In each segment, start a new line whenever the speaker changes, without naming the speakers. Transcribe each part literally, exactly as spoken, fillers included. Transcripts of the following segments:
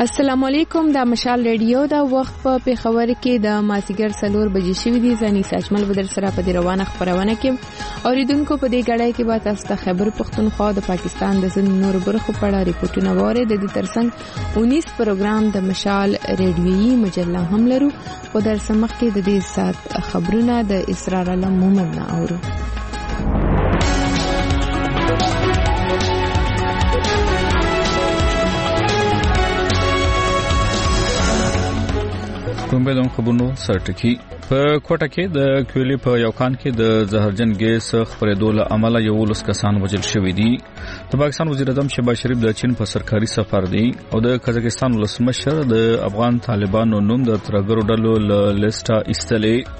السلام علیکم. د مشال ریډیو دا وخت په پیښور کې د مازیګر څلور بجې شوې دي. زنی ساجمل بدر سره په دې روانه خبرونه کې اوریدونکو په دې غړای کې به تاسو ته خبر پښتونخوا د پاکستان د ځینو نور برخو په اړه ریپورتونه واره. د دې ترڅنګ اونیس پروګرام د مشال ریډیویي مجله هم لرو. خو در سمخ کې د دې سات خبرونه د اسرار علم مومن نه اورو.
کوم به د خبرونو سرټکی په کوټه کې د کیولې په یو کان کې د زهرجن ګیس خپرېدو له امله یو لس کسان وژل شوي دي. د پاکستان وزیر اعظم شهباز شریف د چین په سرکاري سفر دی او د قزاقستان ولسمشر د افغان طالبانو نوم د ترګرو ډلو له لیسټه ایستلې.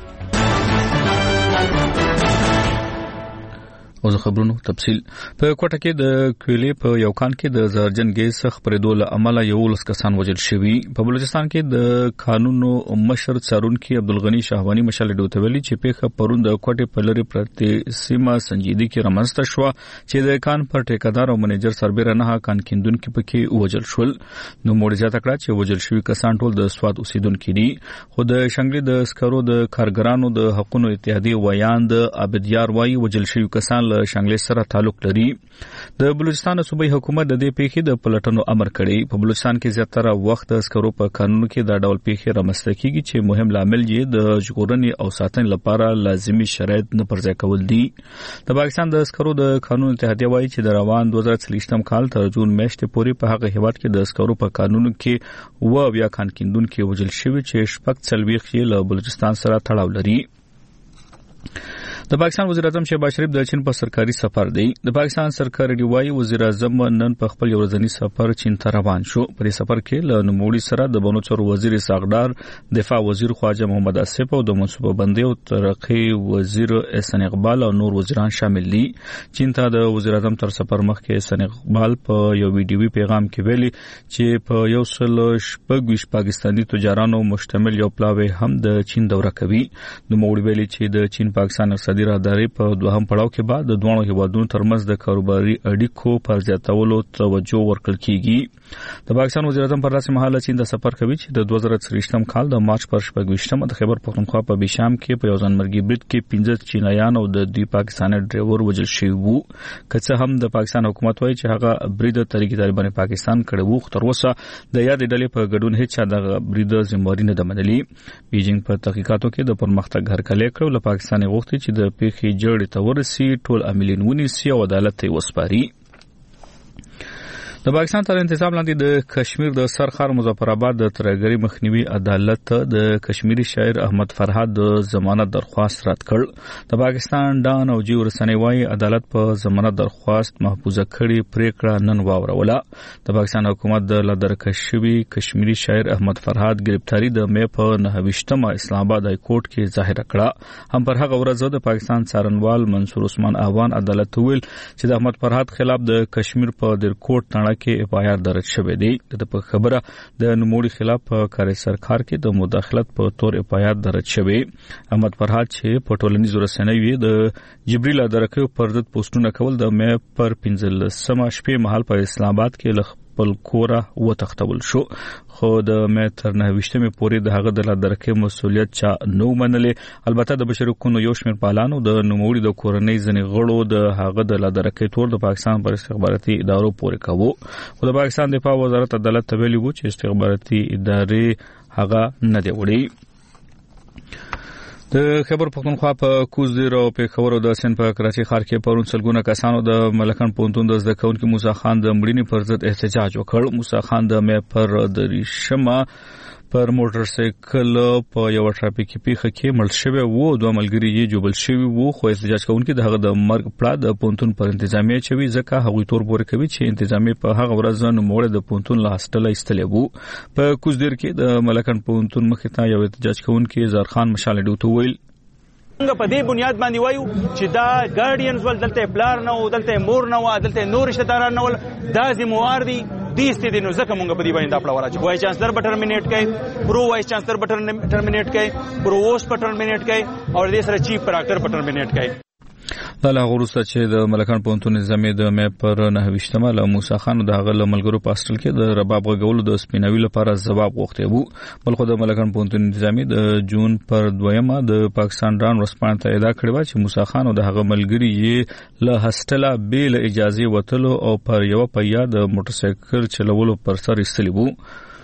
او خبرونو تفصیل په کوټه کې د کیولې په یو کان کې د زهرجن ګیس خپرېدو له امله یو لس کسان وژل شوي. په بلوچستان کې د قانونو مشر څارونکي عبدالغنی شاهوانی مشال ډوته ویلي چې پیښه پرون د کوټې په لری پرتې سیمه سنجیدي کې رامنځته شو چې د کان پر ټیکادار او منیجر سربېره نه کان کیندونکو پکې وژل شول. نو موږ زیاته کړه چې وژل شوي کسان ټول د سواد اوسیدونکو دي. خو د شنګلې د سکرو د کارګرانو د حقوقو اتحادیه ویاند عبدیار وایي وژل شوي کسان شنګلې سره تعلق لري. د بلوچستان صوبایي حکومت د دې پیښې د پلټنو امر کړی. په بلوچستان کې زیاتره وخت د اسکرو په قانون کې دا ډول پیښې رامنځته کیږي چې مهم لامل یې د ژغورنې او ساتنې لپاره لازمي شرایط نه پرځای کول دي. د پاکستان د اسکرو د قانون اتحادیه وایي چې د روان دوه زره څلوېښتم کال تر جون میاشتې پورې په هغه هیواد کې د اسکرو په قانون کې و بیا کان کیندونکو وژل شوي چې شپږ څلوېښت یې له بلوچستان سره تړاو لري. د پاکستان وزیر اعظم شهباز شریف د چین په سرکاري سفر دی. د پاکستان سرکاري ریوای وزیر اعظم نن په خپل یو ورځنی سفر چین ته روان شو. په دې سفر کې له نوموړي سره د بنو وزیر ساغدار، دفاع وزیر خواجه محمد آصف او د منصوبه بندي او ترقی وزیر احسان اقبال او نور وزیران شامل دي. چین ته د وزیر اعظم تر سفر مخکې احسان اقبال په یو ویډیوي پیغام کې ویلي چې په یو سل شپږ پاکستاني تجارانو مشتمل یو پلاوی هم د چین دوره کوي. نوموړي ویلي چې د چین پاکستان د راداري په دوهم پړاو کې بعد د دوه هیوادونو ترمنځ د کاروباري اړیکو پر زیاتولو توجه ورکړل کیږي. د پاکستان وزیر اعظم پر داسې مهال چین د سفر کوي چې د دوه زره څلوېښتم کال د مارچ پر شپږویشتم د خیبر پختونخوا په بیشام کې په یو ځانمرګي برید کې پنځه چینایان او د دوی پاکستاني ډرایور وژل شوي وو. که څه هم د پاکستان حکومت وایي چې هغه برید طریق طالبان پاکستان کړی وو، خو تر اوسه د یاد ډلې په ګډون هیڅ چا د برید ذمہواری نه ده منلې. بیجینګ په تحقیقاتو کې د پرمختګ هرکلی کړو. له پاکستان غوښتي چې د پیښې جوړې ته ورسي، ټول عاملین ونیسي او عدالت ته وسپاري. د پاکستان تر انتظام لاندې د کشمیر د سرخار مظفر آباد د ترګری مخنیوي عدالت د کشمیری شاعر احمد فرهاد د ضمانت درخواست رد کړ. د پاکستان ډان او جی ورسنۍ وايي عدالت په ضمانت درخواست محفوظه کړي پریکړه نن واوروله. د پاکستان حکومت د لدرکش شوی کشمیری شاعر احمد فرهاد گرفتاری د مې په نهه اسلام آباد های کورټ کې ظاهر کړه. هم پر هغه ورځ د پاکستان څارنوال منصور عثمان احوان عدالت ویل چې د احمد فرهاد خلاف د کشمیر په در کوټ تڼه کې اف آی آر درج شوی دی. د په خبره د نوموړي خلاف په کاري سرکار کې د مداخلت په تور اف آی آر درج شوی. احمد فرهاد چې په ټولنیزو رسنیو د جبريل درکو پر ضد پوسټونه کول د مې پر پنځلسمه شپې مهال په اسلام آباد کې لخ خپل کوره وتښتول شو. خو د مې تر نهویشتمې پورې د هغه د لدرکې مسولیت چا نو منلې. البته د بشري حقوقو یو شمېر پالانو د نوموړي د کورنۍ ځینې غړو د هغه د لدرکې تور د پاکستان پر استخباراتي ادارو پورې کاوه. خو د پاکستان دفاع وزارت عدالت ته ویلي وو چې استخباراتي ادارې هغه نه دی وړي. د خیبر پختونخوا په کوزدیر او پیښور او د سند په کراچي ښار کې پرون سلګونه کسانو د ملکن پونتون د زده کوونکو موسی خان د مړینې پر ضد احتجاج وکړ. موسی خان د مې پر دریشمه پر موټر سایکل په یو ټرافیکي پیښه کې مړ شوی وو. دوه ملګري یې جوبل شوی وو، خو احتجاج کوونکي د هغه د مرګ پړه د پونتون پر انتظامیه چوي ځکه هغوی تور پورې کوي چې انتظامیه په هغه ورځ نوموړی د پونتون له هاستله ایستلی وو. په کوزدیر کې د ملکن پونتون مخې ته یو احتجاج کوونکي زرخان مشال ډوته ویل
څنګه په دې بنیاد باندې وایو چې دا ګارډینز ول دلته پلار نه او دلته مور نه او دلته نور رشتہ داران نه ول دا ذمہوار دي دې ستې دي. نو ځکه مونږ په دې باندې دا پړه وراچو. وایس چانسلر به ټرمینیټ کړي، پرو وایس چانسلر به ټرمینیټ کړي، پروووسټ به ټرمینیټ کړي او دې سره چیف پراکټر به ټرمینیټ کړي.
لا غروسه چې د ملکان پونتون نظامی د مې پر نه وشتمه له موسی خان د هغه ملګرو پاستل کې د رباب غوولو د سپیناوي لپاره جواب غوښته وو بلخو د ملکان پونتون نظامی د جون پر دویمه د پاکستان ډان ورسپانه ته ادا کړی و چې موسی خان او د هغه ملګری یې له هستله بیل اجازه وتلو او پر یو پیا د موټر سایکل چلولو پر سر ایستلی وو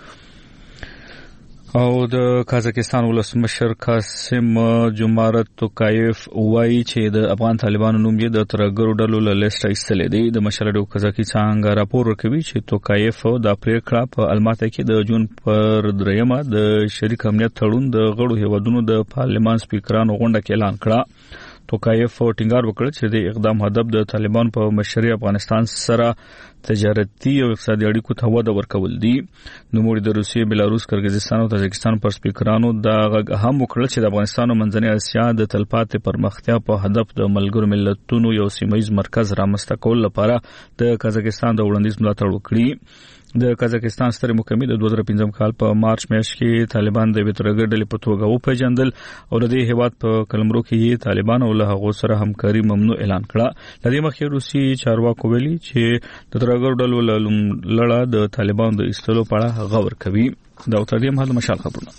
او د قزاقستان ولسمشر قاسم جمعرت توکایف وایي چې د افغان طالبانو نوم یې د ترګرو ډلو له لیست ایستل دی د مشرډو قزاقستان راپور ورکوي چې توکایف د پریکړه په الماته کې د جون پر دریمه د شریک امنیت تړون د غړو هیوادونو د پارلمان سپیکرانو غونډه کې اعلان کړ توکایف ټینګار وکړ چې د اقدام هدف د طالبان په مشري افغانستان سره تجارتي او اقتصادي اړیکو ته وده ورکول دي نو موږ د روسیې بلاروس کرغیزستان او تاجکستان پر سپیکرانو د غږ هم وکړل چې د افغانستان او منځنۍ اسیا د تلپاتې پرمختیا په هدف د ملګرو ملتونو یو سیمایي مرکز رامنځته کول لپاره د قزاقستان د وړاندیز ملاتړ وکړي د قزاقستان ستر محکمې د دوه زره پنځم کال په مارچ میاشت کې طالبان د وترګر ډلې په توګه وپیژندل او د دې هیواد په کلمرو کې طالبان او له هغه سره همکاري ممنوع اعلان کړه لدې مخکې روسي چارواکو ویلي چې د ترګر ډلو لړه د طالبان د ایستلو په اړه غور کوي دا تر دې مهال مشال خبرونه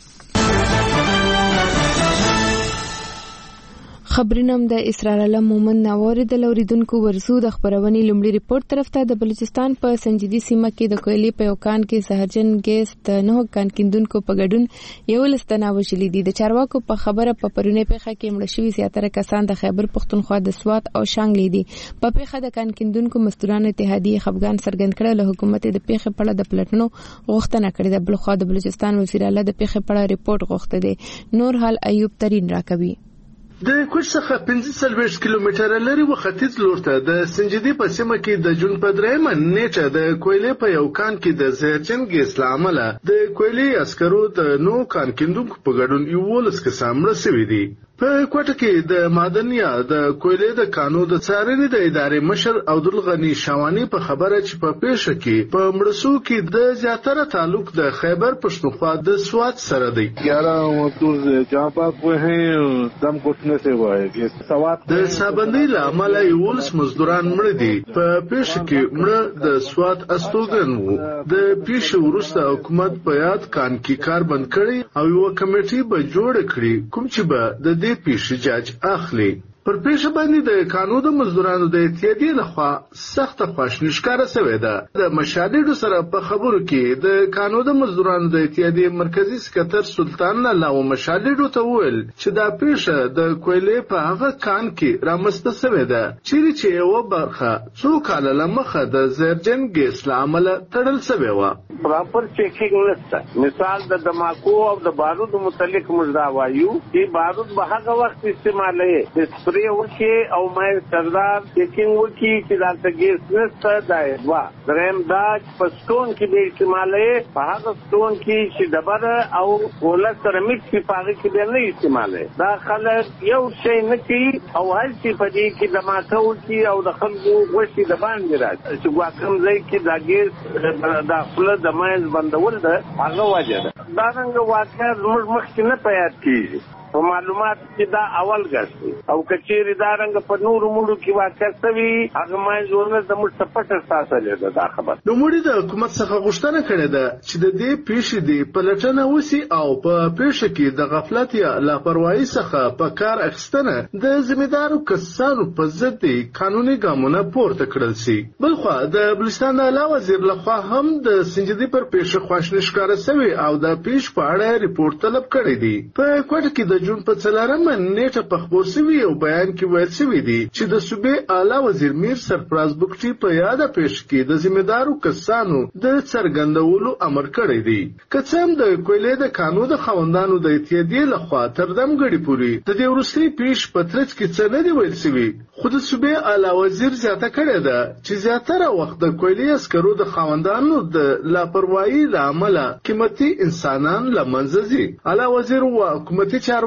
خبرینم د اسرار علم مومن ناوړ د لوریدونکو ورسو د خبرونې لومړي ریپورت طرف ته د بلوچستان په سنجیدي سیمه کې د کویلي په یو کان کې زهرجن ګیس د نه کان کیندونکو په ګډون یو لستنه وشلې دي د چارواکو په خبره په پرونه پیخه کې مړ شوی زیاتره کسان د خیبر پختونخوا د سوات او شانګلې دي په پیخه د کان کیندونکو مزدوران اتحادیه خفګان څرګند کړ له حکومت د پیخه په اړه د پلټنو غوښتنه کړې ده بلخو د بلوچستان وزیر اعلی د پیخه په اړه ریپورت غوښته دي نور حال ایوب ترين راکوي
د کوټ څخه پنځه څلوېښت کیلومتره لري و ختیځ لور ته د سنجیدي په سیمه کې د جون په درېیمه نیټه د کویلې په یو کان کې د زهرجن ګیس له امله د کویلې عسکرو د نو کان کیندونکو په ګډون یولس کسان مړه شوي دي په کوټه کې د معدنیا د کویلې د کانو د څارنې د ادارې مشر عبدالغنی شاوانی په خبره چې په پیښه کې په مړسو کې د زیاتره تعلق د خیبر پښتونخوا د سوات سره دی
ग्यारह मजदूर जहाँ पास हुए हैं दम घुटने से हुआ है सवात
د سابندۍ له امله یولس مزدوران مړه دي په پیښه کې مړه د سوات استوګن وو د پیښې وروسته حکومت په یاد کان کې کار بند کړی او یو کمیټي به جوړ کړي کوم چې به د دې پیښې جاج اخلي پر پیښه باندې د قانون د مزدورانو د اتحادیې لخوا سخت خواشنی ښکاره شوې ده د مشاهدو سره په خبرو کې د قانون د مزدورانو د اتحادیې مرکزی سکرټر سلطان الله مشاهدو ته ویل چې دا پیښه د کویلې په هغه کان کې رامسته شوې ده چې چې یو برخه څو کال لمخه د زهرجن ګیس له امله تړل شوې و
پراپر چیکینګ نشته مثال د دماکو او د بارود متعلق مجدا وایو چې بارود به هغه وخت استعمالوي پرې وکي او مې سردار چیکینګ وکي چې دا څنګه نسته دای وا دریم دا پښتون کې به استعمالوي په هغه پښتون کې چې دبر او ولر سره مکس په هغه کې به نه استعمالوي دا خلک یو شی نه کوي او هر څه په دې کې دماکو وکي او د خلکو وشي د باندې راځي چې واکم ځای کې دا ګیس د خپل د مایز بندول ده هغه وجه ده دا څنګه واقعا موږ مخکې نه پیاټ کیږي په معلومات کې دا اول غشتي او کچېری دا رنګ په نور موږ کې واقع شوی هغه مې زونه د موږ سپټر تاسو دا خبر
نو موږ د حکومت څخه غوښتنه کړې ده چې د دې پیښې دی پلټنه وسی او په پیښه کې د غفلت یا لاپروايي څخه په کار اخیستنه د ذمہدارو کسانو په ضد قانوني ګامونه پورته کړل شي بلخو د بلوچستان اعلی وزیر لخوا هم د سنجیدي پر پیښه خواشنی ښکاره شوی او د پیښ په اړه ریپورت طلب کړی دی په کوټه کې د جون په څلورمه نیټه په خبر شوی او بیان کې ویل شوی دی چې د صوبې اعلی وزیر میر سرفراز بکټي په یاده پیښ کې د ذمہدارو کسانو د څرګندولو امر کړی دی کڅم د کویلې د قانون د خوندانو د اتحادیې لخوا تر دمګړي پوري د دې ورستي پیښ په ترڅ کې څه نه دی ویل شوی خو د صوبې اعلی وزیر زیاته کړی ده چې زیاتره وخت د کویلې عسکرو د خوندانو د لاپروايي لامل قیمتي انسانان لمنځه ځي اعلی وزیر او حکومتي چارواکي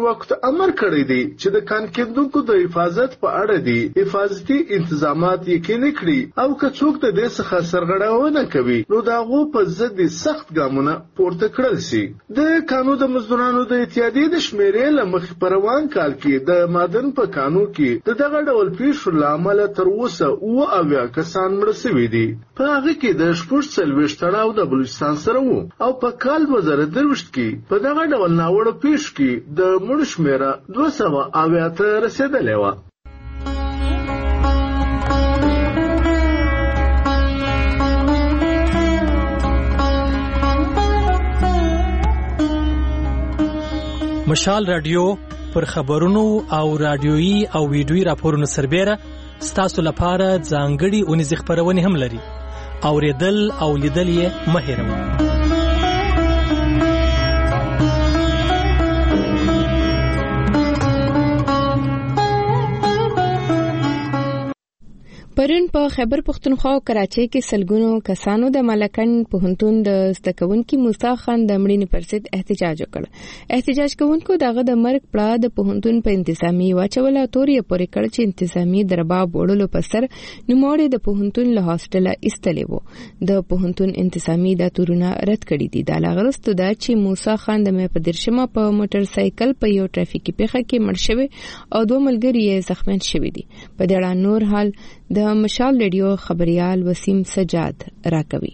چارواکو ته امر کړی دی چې د کان کیندونکو د حفاظت په اړه دي حفاظتي انتظامات یقیني کړي او که څوک د دې څخه سرغړونه کوي نو د هغو په ضد سخت ګامونه پورته کړل شي. د کانو د مزدورانو د اتحادیې د شمیرې له مخې په روان کال کې د معدن په کانو کې د دغه ډول پیښو له امله تر اوسه اوه اویا کسان مړه شوي دي. په هغه کې د شپږ څلوېښت تړاو د بلوچستان سره و او په کال دوه زره درویشت کې په دغه ډول ناوړه پیښو کې د مړو شمیره دوه سوه اویا ته رسېدلې وه.
مشال رادیو پر خبرونو او رادیويي او ویډیويي راپورونو سربېره ستاسو لپاره ځانګړي اونیزې خپرونې هم لري. اوریدل او لیدل یې مه هېروئ.
پرون په خیبر پختونخوا او کراچۍ کې سلګونو کسانو د ملکن پوهنتون د زده کوونکي موسی خان د مړینې پر ضد احتجاج وکړ. احتجاج کوونکو دغه د مرګ پړه د پوهنتون په انتظامی واچوله تورې پورې کړ چې انتظامی د رباب وړلو په سر نوموړی د پوهنتون له هاستله ایستلی و. د پوهنتون انتظامی دا تورونه رد کړي دي. دا لغرستو ده چې موسی خان د مې په درشمه په موټر سایکل په یو ټرافیکي پیښه کې مړ شوی او دوه ملګري یې زخمیان شوي دي. په دې اړه نور حال د مشال ریډیو خبريال وسیم سجاد راکوي.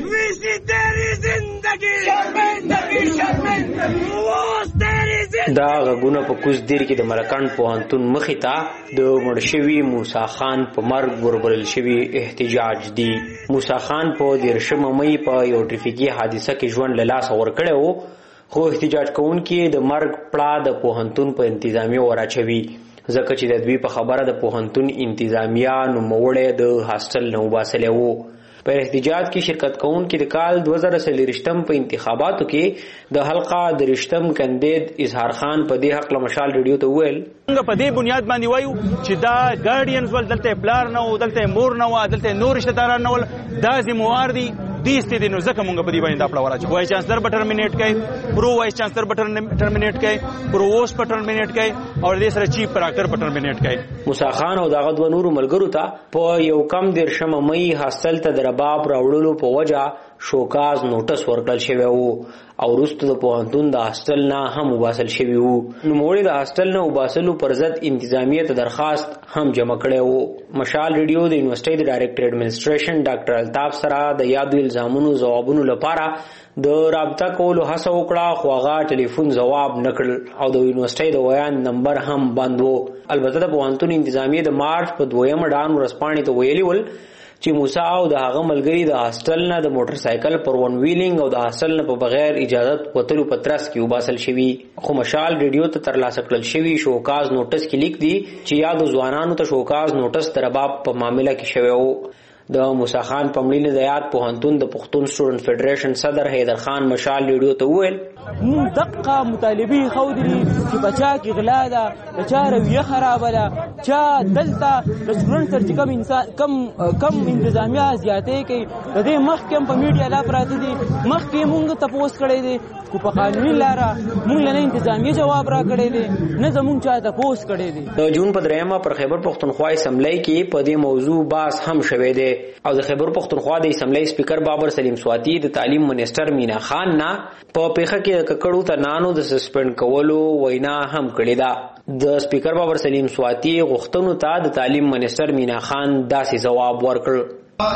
دا غږونه په کوز دیر کې د ملکان پوهنتون مخې ته د مړ شوي موسی خان په مرګ وربلل شوي احتجاج دی. موسی خان په دیرشمه مې په یو ټرافیکي حادثه کې ژوند له لاسه ورکړی و خو احتجاج کوونکي د مرګ پړه د پوهنتون په انتظامیه وراچوي ځکه چې د دوی په خبره د پوهنتون انتظامیه نوموړی د هاسټل نه وباسلی و. په احتجاج کې شرکت کوونکي د کال دوه زره څلوېښتم په انتخاباتو کې د حلقه درېشتم کاندید اظهار خان په دې حق له مشال ریډیو ته وویل
موږ په دې بنیاد باندې وایو چې دا ګارډینز ول دلته پلار نه و دلته مور نه و دلته نور رشته داران نه ول دا ذمہوار دي دیسته دي نو ځکه موږ په دې باندې دا پړه وراچو. وایس چانسلر به ټرمینیټ کړي پرو وایس چانسلر به ټرمینیټ کړي پرووست به ټرمینیټ کړي او دې سره چیف پراکټر به ټرمینیټ کړي.
موسی خان او دغه دوه نورو ملګرو ته په یو کم دیرشمه مې هاسټل ته د رباب راوړلو په وجه شوکاز نوټس ورکړل شوی و او وروسته د پوهنتون د هاسټل نه هم وباسل شوی و. نوموړي د هاسټل نه وباسلو پر ضد انتظامیه ته درخواست هم جمع کړی و. مشال ریډیو د یونیورسيټي د ډایریکټر ایډمنسټریشن ډاکټر الطاف سره د یادو الزامونو ځوابونو لپاره د رابطه کولو هڅه وکړه خو هغه ټلیفون ځواب نه کړ او د یونیورسيټي د ویان نمبر هم بند و. البته د پوهنتون انتظامیه د مارچ په دویمه ډان ورځپاڼې ته ویلي ول چې موسی او د هغه ملګري د هاسټل نه د موټر سایکل پر ون ویلینګ او د هاسټل نه په بغیر اجازت وتلو په ترڅ کې وباسل شوي. خو مشال ریډیو ته ترلاسه کړل شوي شوکاز نوټس کې لیک دي چې یادو ځوانانو ته شوکاز نوټس د رباب په معامله کې شوی و. د موسی خان په مړینې د یاد پوهنتون د پښتون سټوډنټ فدریشن صدر حیدر خان مشال ریډیو ته وویل
مونږ دقه مطالبې خودري چې بچا کې غلا ده د چا رویه خرابه ده چا دلته د سټوډنټ سره کم انسان کم کم انتظامیه زیاتې کوي د دې مخکې په میډیا لا پراته دي مخکې مونږ ته پوسټ کړی دی خو په قانوني لاره مونږ نه انتظامیه جواب را کړی دی نه زمونږ چا ته پوسټ کړی دی.
د جون په دریمه پر خیبر پختونخوا اسمبلی کې په دې موضوع بحث هم شوی دی او د خیبر پختونخوا د اسمبلی سپیکر بابر سلیم سواتی د تعلیم منیسټر مینا خان نه په پیښه کې د ککړو تنانو د سسپند کولو وینا هم کړې ده. د سپیکر بابر سلیم سواتی غوښتنو ته د تعلیم منیسټر مینا خان داسې جواب ورکړ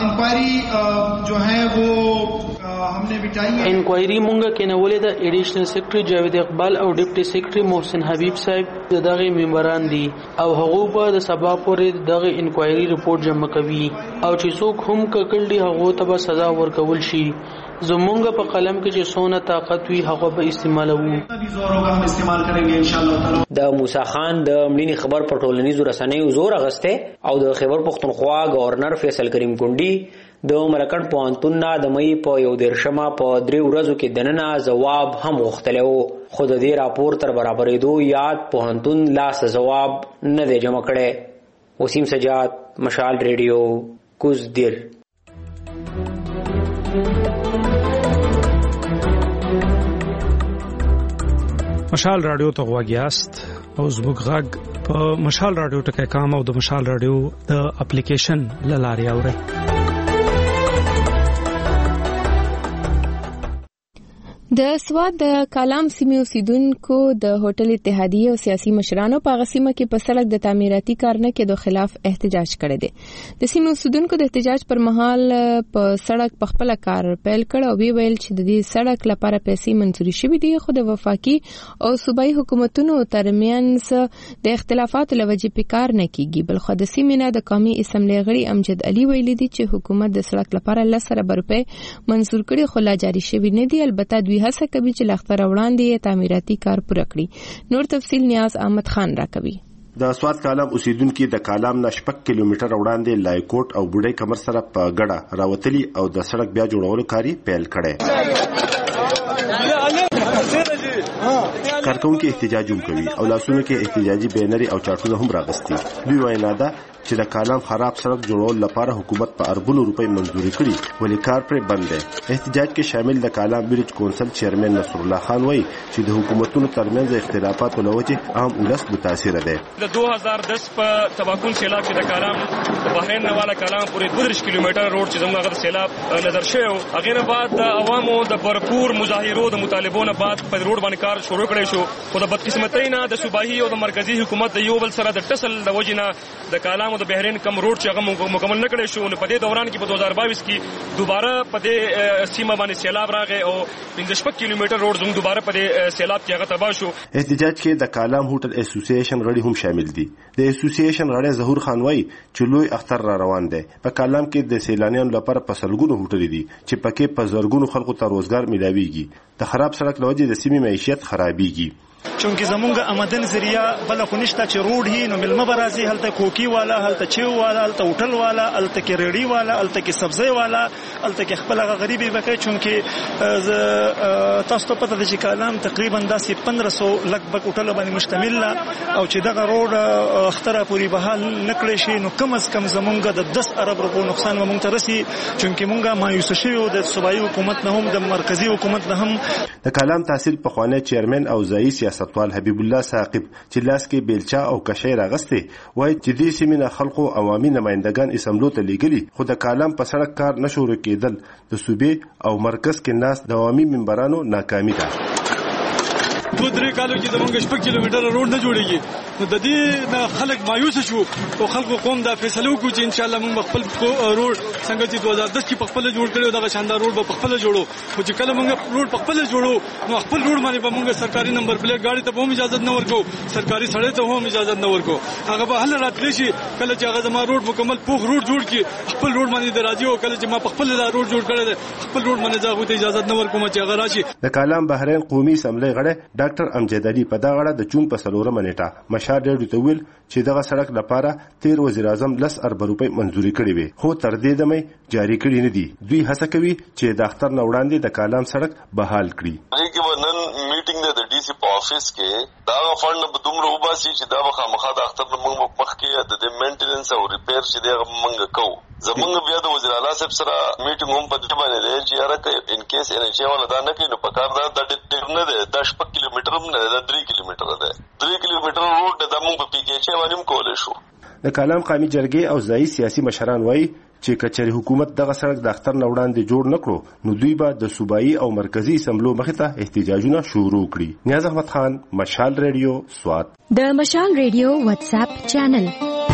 انکوائری جو ہے وہ ہم نے بٹائی ہے.
انکوائری مونږه کینولې د ایډیشنل سیکریټری جاوید اقبال او ډیپټي سیکریټری محسن حبیب صاحب دغه ممبران دي او هغه په د سبا پورې دغه انکوائری رپورت جمع کوي او چې څوک هم ککړ دي هغه ته به سزا ورکول شي. زمونږ په قلم کې چې سونه طاقت وي هغه به استعمالوو.
د موسی خان د مړینې خبر په ټولنیزو رسنیو زور اغسته او د خیبر پختونخوا گورنر فیصل کریم کونډي د ملکن پوهنتون نه د مې په یو دیرشمه په درې ورځو کې دننه جواب هم غوښتلی و خو د دې راپور تر برابرېدو یاد پوهنتون لاس جواب نه دی جمع کړی. وسیم سجاد مشال ریډیو کوز دیر.
مشال رادیو ته غواګیاست او زموږ غږ په مشال رادیو ټکی کام او د مشال رادیو د اپلیکیشن لاري اوري.
د سواد د کالام سیمې اوسیدونکو د هوټل اتحادیه او سیاسي مشرانو په غسیمه کې په سړک د تعمیراتي کارونه کې د خلاف احتجاج کړی دی. د سیمې اوسیدونکو د احتجاج پر مهال په سړک په خپل کار پیل کړ او وی ویل چې د دې سړک لپاره پیسې منځوري شوې دي، خو د وفاقي او صوبایي حکومتونو ترمنځ د اختلافاتو لوجې په کار نه کیږي. بل خو د سیمې نه د قومي اسمبلی غړي امجد علي ویلي دي چې حکومت د سړک لپاره لس ارب روپۍ منظور کړي خو لا جاري شوی نه دي. البته دوی هڅه کوي چې لختر وړاندې تعمیراتي کار پوره کړي. نور تفصیل نیاز احمد خان راکوي.
د سواد کالام اوسیدونکو د کالام نه شپږ کیلومتر وړاندې لایکوټ او بوډۍ کمر سره په ګډه راوتلي او د سړک بیا جوړولو کاری پیل کړي. کارکونکو احتجاج هم کوي او لاسونو کې احتجاجي بینري او چارټونه هم راغستي. دوی وینا ده چې د کالام خراب سړک جوړول لپاره حکومت په اربونو روپۍ منځوري کړي ولې کار پرې بند دی. احتجاج کې شامل د کالام بریج کونسل چیرمن نصر الله خان وایي چې د حکومتونو ترمنځ اختلافات لوجه عام ولس متاثر دي.
د دو هزار دس په تباکون سیلاب چې د کالام د بحرین نه والا کالام پورې دوه دېرش کیلومتر روډ چې زموږ غږ سیلاب نظر شوی هغه نه بعد د عوامو د برپور مظاهرو د مطالبو نه بعد په روډ باندې کار شروع کړی شو. خو د بدقسمتۍ نه د صوبایي او د مرکزی حکومت د یو بل سره د ټسل د وجې نه د کالام او د بحرین کم روډ چې هغه مکمل نه کړی شو. نو په دې دوران کې په دوه هزار باییس کې دوباره په دې سیمه باندې سیلاب راغی او پنځه شپږ کیلومتر روډ زموږ دوباره په دې سیلاب کې هغه تباه شو.
احتجاج کې د کالام هوټل اسوسییشن غړي هم شامل دي. د اسوسییشن غړي ظهور خان وایي چې لوی اختر را روان دی. په کالام کې د سیلانیانو لپاره په سلګونو هوټل دي چې پکې په زرګونو خلکو ته روزګار ملاويږي. د خراب سړک لوجه د سیمې معیشت خرابيږي.
چونکه زمونږ آمدن ذریعہ بل خو نشته چې روډ هی نو ملمه برازي هلته کوکی والا هلته چیو والا هلته هوټل والا هلته کې ریډي والا هلته کې سبزی والا هلته کې خپل غریبي بکای چونکه تاسو ته پته ده چې کالام تقریبا داسې پندرہ سو لک بک هوټل باندې مشتمل او چې دغه روډ اختره پوری بحال نکړي شي نو کم از کم زمونږ د دس ارب روپو نقصان مونږ ته رسی چونکه مونږه مایوس شوی د صوبایي حکومت نه هم د مرکزی حکومت نه هم.
د کالام تحصیل په خوانه چیرمن او ځایي سیاستوال حبیب الله ثاقب چې لاس کې بیلچا او کشي راغسته وایي چې دې سیمه خلکو عوامي نمائندگان اسمبلو ته لیږلي خو د کالام په سړک کار نشو رکیدل د صوبې او مرکز کې ناس د عوامي منبرانو ناکامي ده.
دو درې کالو کې زمونږ شپږ کیلومتر روډ نه جوړیږي نو د دې نه خلک مایوس شو او خلکو قوم دا فیصله وکړو چې ان شاء الله موږ خپل روډ څنګه چې دوه هزار دس کې خپل جوړ کړو دا شاندار روډ په خپل جوړو خو چې کله موږ روډ په خپل جوړو نو خپل روډ باندې به موږ سرکاري نمبر پلیټ گاډي ته هم اجازه نه ورکو سرکاري سړی ته هم اجازه نه ورکو هغه به حل راتلی شي کله چې هغه زما روډ مکمل پوخ روډ جوړ کړي خپل روډ باندې درازي او کله چې ما په خپل روډ جوړ کړی خپل روډ باندې ځاغو ته اجازه نه ورکوم چې هغه راشي.
د کالام بحرین قومي اسمبلی غړي ډاکټر امجد علي په دا غړه د چون په سلوره منېټه مشار ډېر ته ویل چې دغه سړک لپاره تیر وزیر اعظم لس ارب روپۍ منځوري کړې وي خو تر دې دمه جاری کړي نه دي. دوی هڅه کوي چې د اختر نه وړاندې د کالام سړک بحال کړي.
هغه نن میټینګ د ډي سي په افیس کې دا فند په دومره وباسي چې دا مخامخ د اختر نه موږ مخ کې د مینټیننس او ریپیر چې دا موږ کوو. زمونږ بیا د وزیر اعلی صاحب سره میټینګ هم په دې باندې دی چې هر ان کیس ان شي ولا دا نه کوي نو په کار دا د ډېر نه دی د شپږ کیلومتر هم نه دی درې کیلومتر دی درې کیلومتر روډ د موږ په پی کې چې باندې کولای شو.
د کالام قومي جرګې او ځایي سیاسي مشران وایي چې کچري حکومت دغه سړک د اختر نه وړاندې جوړ نکړو نو دوی به د صوبایي او مرکزی اسمبلو مخې ته احتجاجونه شروع کړي. نیاز احمد خان، مشال ریډیو، سوات.
د مشال ریډیو واتس اپ چینل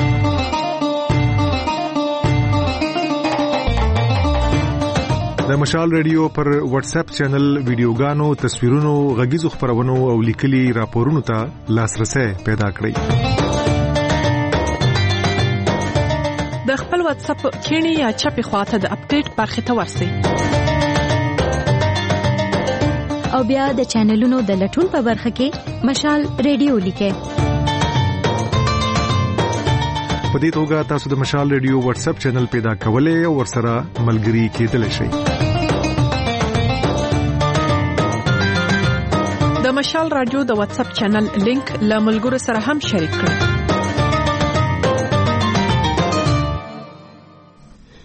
د مشال ریډیو پر واتس اپ چینل ویډیوګانو، تصویرونو، غږیزو خبرونو او لیکلي راپورونو ته لاسرسي پیدا کړئ.
د خپل واتس اپ کینی یا چپی خواته د اپډیټ برخه ته ورسئ
او بیا د چینلونو د لټون په برخه کې مشال ریډیو لیکئ.
په دې توګه تاسو د مشال ریډیو واتس اپ چینل پیدا کولای او ورسره ملګري کېدلی شئ.
د مشال رادیو د واتس اپ چینل لینک له ملګرو سره هم شریک کړئ.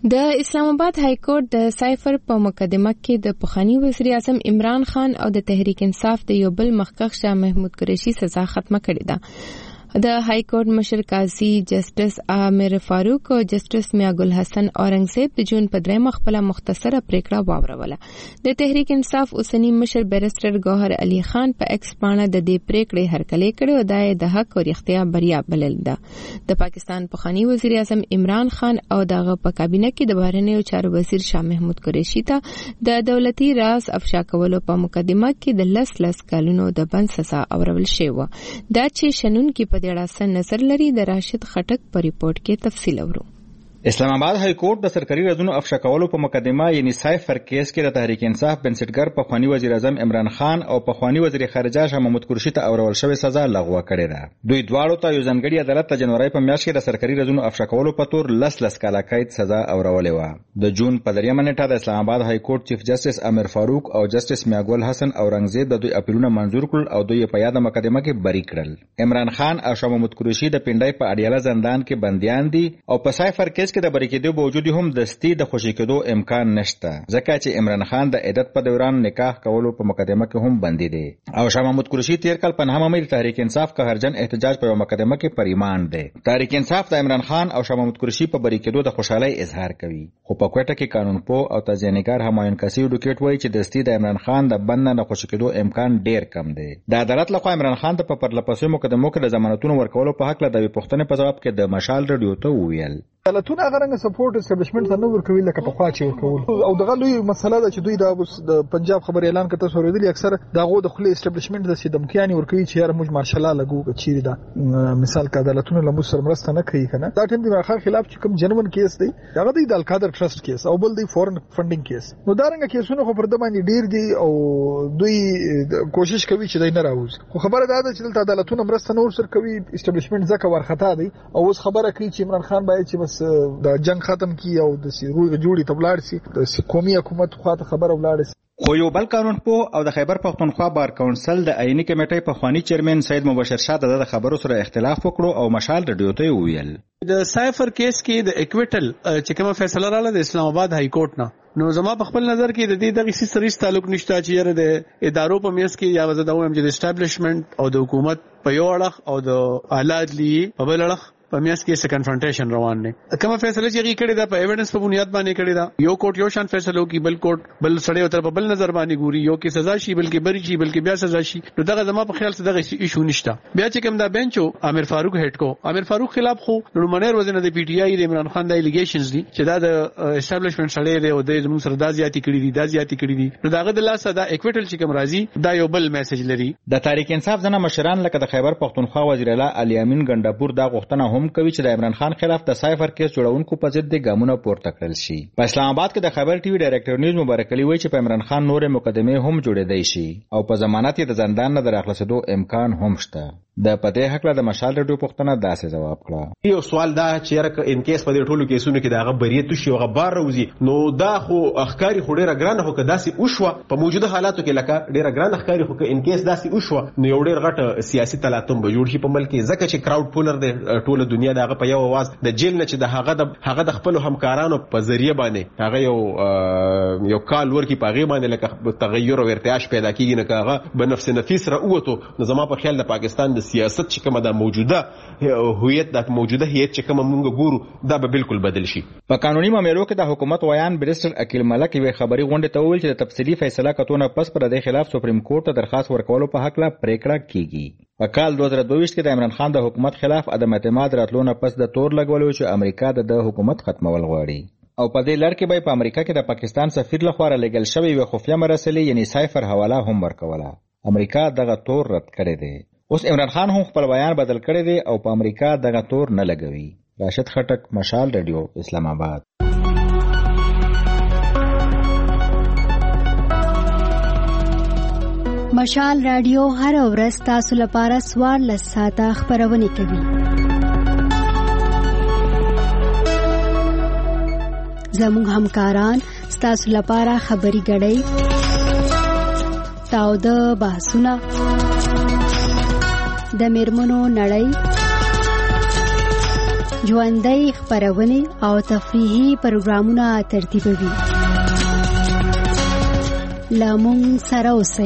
د اسلام آباد های کورټ د سایفر په مقدمه کې د پخوانی وزیر اعظم عمران خان او د تحریک انصاف د یو بل مخکښ شاه محمود قریشي سزا ختمه کړې ده. د های کورټ مشر قاضي جسټس عامر فاروق او جسټس میاګل حسن اورنګزیب د جون په درېمه خپله مختصره پریکړه واوروله. د تحریک انصاف اوسنی مشر بیرسټر ګوهر علي خان په ایکس باندې د دې پریکړې هرکلی کړی او دا د حق او اختیار بریا بلل ده. د پاکستان پخوانی وزیر اعظم عمران خان او دغه په کابینه کې د بهرنیو چارو وزیر شاه محمود قریشي ته د دولتي راز افشا کولو په مقدمه کې د لس لس کلونو د بند سزا اورول شوی. دا چې شنن کې په د اړه نظر لري د راشد خټک په ریپورت کې تفصیل اورو.
اسلام آباد های کورټ د سرکاري رازونو افشا کولو په مقدمه یعنی سایفر کیس کې د تحریک انصاف بنسټګر په خوانی وزیر اعظم عمران خان او په خوانی وزیر خارجه شاه محمود قریشي ته اورول شوی سزا لغوه کړې ده. دوی دواړو ته یو ځانګړي عدالت د جنوري په میاشت کې د سرکاري رازونو افشا کولو په تور لس لس کاله قید سزا اورولې و. د جون په دریمه نیټه د اسلام آباد های کورټ چیف جسټس عامر فاروق او جسټس میاګل حسن اورنګزیب د دوی اپیلونه منزور کړل او دوی په یاد مقدمه کې بری کړل. عمران خان او شاه محمود قریشي د پنډای په اډیاله زندان کې بنديان دي او په سایفر کیس کې د بری کېدو وجود هم دستی د خوشی کېدو امکان نشته ځکه چې عمران خان د عدت په دوران نکاح کولو په مقدمه کې هم بندي دي او شاه محمود قریشي تیر کال په نهمه مې تحریک انصاف قهرجن احتجاج په مقدمه کې پریمان دي. تحریک انصاف د عمران خان او شاه محمود قریشي په بری کېدو د خوشحالي اظهار کوي خو په کوټه کې قانون پوه او تجزیه‌نګار همایون کسی ډوکیټ وایي چې دستی د عمران خان د بند نه خوشی کېدو امکان ډیر کم دی. د عدالت لخوا عمران خان ته په پرلپسې مقدمو کې د ضمانتونو ورکولو په حق له د پوښتنې په جواب کې د مشال رادیو ته وویل
عدالتونه هغه رنګ سپورټ اسټابلیشمنت نه ورکوي لکه په خوا چې ورکول او دغه لوی مسله ده چې دوی د پنجاب خبر اعلان کړ تاسو ورېدلی اکثر دغه د خلی اسټابلیشمنت د سیدمکیانی ورکوي چې یاره موږ مارشال لګو چې دا مثال کا عدالتونه له موږ سره مرسته نه کوي کنه. دا ټیم د مخه خلاف چې کوم جنون کیس دی هغه د القادر ټرست کیس او بل دی فورن فندینګ کیس. نو دا رنګ کیسونه خو پر د باندې ډیر دي او دوی کوشش کوي چې دای نه راوځي. خو خبره دا ده چې د عدالتونه مرسته نور سره کوي اسټابلیشمنت ځکه ورختا دی او اوس خبره کوي چې عمران خان باید چې بس د جنگ ختم کی او د سیروي جوړی تبلاړ سي د قومي حکومت خواته خبر ولاړ سي.
خو یو بل قانون پوه او د خیبر پختونخوا بار کونسل د آئینی کمیټې په خوانی چیرمن سید مبشر شاه د خبرو سره اختلاف وکړو او مشال رادیو ته ویل
د سایفر کیس کې د اکویټل چې کومه فیصله رااله د اسلام آباد های کورټ نه نو زما په خپل نظر کې د دې دغه سیسریس تعلق نشته چې یره د ادارو په میس کې یا وزه د اوم چې د اسټابلیشمنت او د حکومت په یو اړه او د اعلی لی په بل اړه په میاس کې څه کنفرنټیشن روان نه کومه فیصله چې غي کړی دا په ایویډنس په بنیاد باندې کړی دا یو کوټ یو شان فیصلو کې بل کوټ بل سړی او تر په بل نظر باندې ګوري یو کې سزا شي بلکې بری شي بلکې بیا سزا شي نو دغه زما په خیال څه دغه ایشو نشته. بیا چې کوم دا بنچو عامر فاروق هډ کو عامر فاروق خلاف خو نو منیر وزنه د پی ټی آی د عمران خان د الیګیشنز دي چې دا د اسټابلیشمنت سره دی او د زموږ سره د زیاتی کړی دي د زیاتی کړی دي نو داغه د لاسه دا اکویټل چې کوم راځي دا یو بل میسج لري.
د تحریک انصاف ځنه مشران لکه د خیبر پختونخوا وزیر اعلی علي امین ګنداپور دا غوښتنه هم کوي چې د عمران خان خلاف د سایفر کیس جوړونکو په ضد د ګامونو پورته کړل شي. په اسلام آباد کې د خبر ټي وي ډایریکټر نیوز مبارک علي وایي چې په عمران خان نور مقدمه هم جوړېدای شي او په ضمانت د زندان نه دراخلصېدو امکان هم شته. د پدې حق له د مشال رادیو پښتنه داسې جواب کړه
یو سوال دا چې رک ان کیس په دې ټولو کیسونو کې داغه بریت شي او غبار روزي نو دا خو اخکاری خو ډیره ګرانه هو که داسې وشوه په موجوده حالاتو کې لکه ډیره ګرانه اخکاری خو که ان کیس داسې وشوه نو یو ډیر غټ سیاسي تلاطم به جوړ شي په ملک کې ځکه چې کراود پولر د ټوله دنیا دغه په یو आवाज د جیل نه چې د هغه د هغه د خپل همکارانو په ذریعہ باندې هغه یو یو کال ورکی په غي باندې لکه تغیر او ارتعاش پیدا کیږي نه کاغه بنفس نفیس را اوته نو زما په خیال د پاکستان د سیاست چې کومه د موجوده هویت د موجوده هویت چې کوم مونږ ګورو دا به بالکل بدل شي.
په قانوني معاملو کې د حکومت ویان بیرسټر عقیل ملک وی خبري غونډه ته ویل چې د تفصیلی فیصله کتونه پس پر د خلاف سپریم کورټ ته درخواست ورکولو په حق لا پریکړه کیږي. په کال دوه هزار دوه کې د عمران خان د حکومت خلاف عدم اعتماد راتلونه پس د تور لګولو چې امریکا د حکومت ختمول غواړي او په دې لړ کې به په امریکا کې د پاکستان سفیر لخوا لګل شوی وي خفیه مراسلې یعنی سایفر حواله هم ورکوله. امریکا دغه تور رد کړی دی. اوس عمران خان هم خپل بیان بدل کړی دی او په امریکا دغه تور نه لګوي. راشد خټک مشال رادیو اسلام آباد.
مشال رادیو هر ورځ تاسو لپاره سوار لساته خبرونه کوي. زموږ همکاران تاسو لپاره خبري غړي تاو د بحثونه د میرمنو نړۍ
ژوندۍ خپرونې او تفریحي پروګرامونه ترتیبوي. لامون سره اوسئ.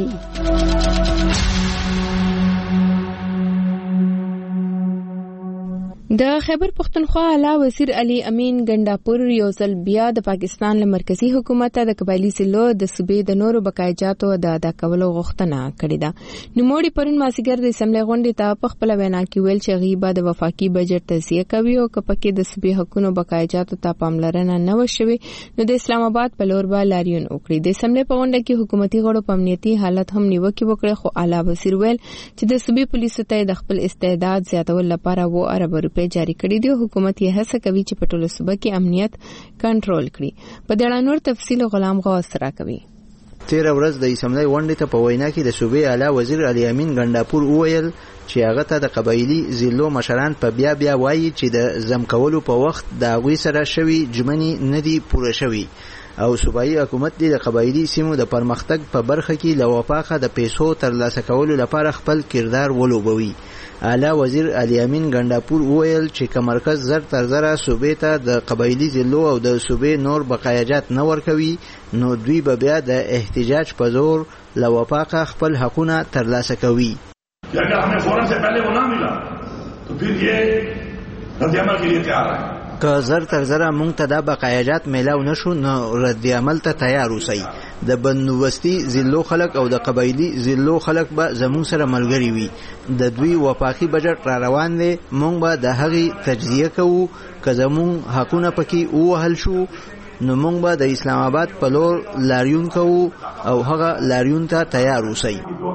د خیبر پختونخوا اعلی وزیر علي امین ګنډاپور یو ځل بیا د پاکستان له مرکزی حکومت د قبایلی ضلعو د صوبې د نورو بقایجاتو د ادا کولو غوښتنه کړې ده. نوموړي پرون مازیګر د اسمبلی غونډې ته په خپل وینا کې ویل چې غیبه د وفاقي بجټ توزیع کوي او کپکې د صوبې حقوقو بقایجاتو ته پاملرنه نه وشوي نو د اسلام آباد په لور به لاریون وکړي. د اسمبلی په غونډه کې حکومتي غړو په امنیتي حالت هم نیوکه وکړه، خو اعلی وزیر ویل چې د صوبې پولیسو ته د خپل استعداد زیاتول لپاره و ارب روپے جاری کړي دي. حکومت یې هڅه کوي چې په ټولو صوبه کې امنیت کنټرول کړي. په دې اړه نور تفصیل غلام غوث راکوي.
تیر ورځ د اسمبلی غونډې ته په وینا کې د صوبې اعلی وزیر علي امین ګنډاپور وویل چې هغه ته د قبایلی ضلعو مشران په بیا بیا وایي چې د زم کولو په وخت د هغوی سره شوي ژمنې نه دي پوره شوي او صوبایي حکومت دې د قبایلی سیمو د پرمختګ په برخه کې له وفاقه د پیسو ترلاسه کولو لپاره خپل کردار ولوبوي. اعلی وزیر علي امین ګنډاپور وویل چې که مرکز زر تر زره صوبې ته د قبایلی ضلعو او د صوبې نور بقایجات نه ورکوي نو دوی به بیا د احتجاج په زور له وفاقه خپل حقونه ترلاسه کوي.
اگر ہمیں فوراً سے پہلے وہ نہ ملا تو پھر یہ رد عمل کے لیے تیار ہے.
که زر تر زره مونږ ته دا بقایجات میلاو نشو نو رد عمل ته تیار اوسئ. د بندوبستي ضلعو خلک او د قبایلی ضلعو خلک به زموږ سره ملګري وي. د دوی وفاقي بجټ را روان دی، مونږ به د هغې تجزیه کوو. که زموږ حقونه پکې ووهل شو نو مونږ به د اسلام آباد په لور لاریون کوو او هغه لاریون ته تیار اوسئ.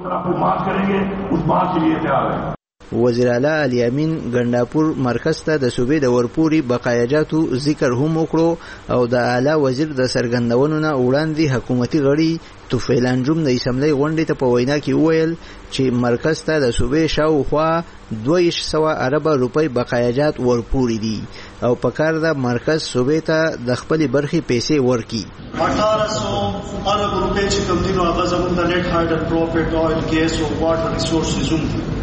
وزیر اعلی علي امین ګنډاپور مرکز ته د صوبې د ورپوري بقایجاتو ذکر هم وکړو او د اعلی وزیر د سرګندونو نه وړاندې حکومتي غړي توفیل انجم د اسمبلی غونډې ته په وینا کې وویل چې مرکز ته د صوبې شاوخوا دوه سوه اربه روپۍ بقایجات ورپوري دي او په کار ده مرکز صوبې ته د خپلې برخې پیسې ورکړي.
اٹھارہ سو ارب روپۍ چې کوم دي نو هغه زموږ د نیټ هایډر پروفیټ اویل ګیس او واټر ریسورسز هم دي.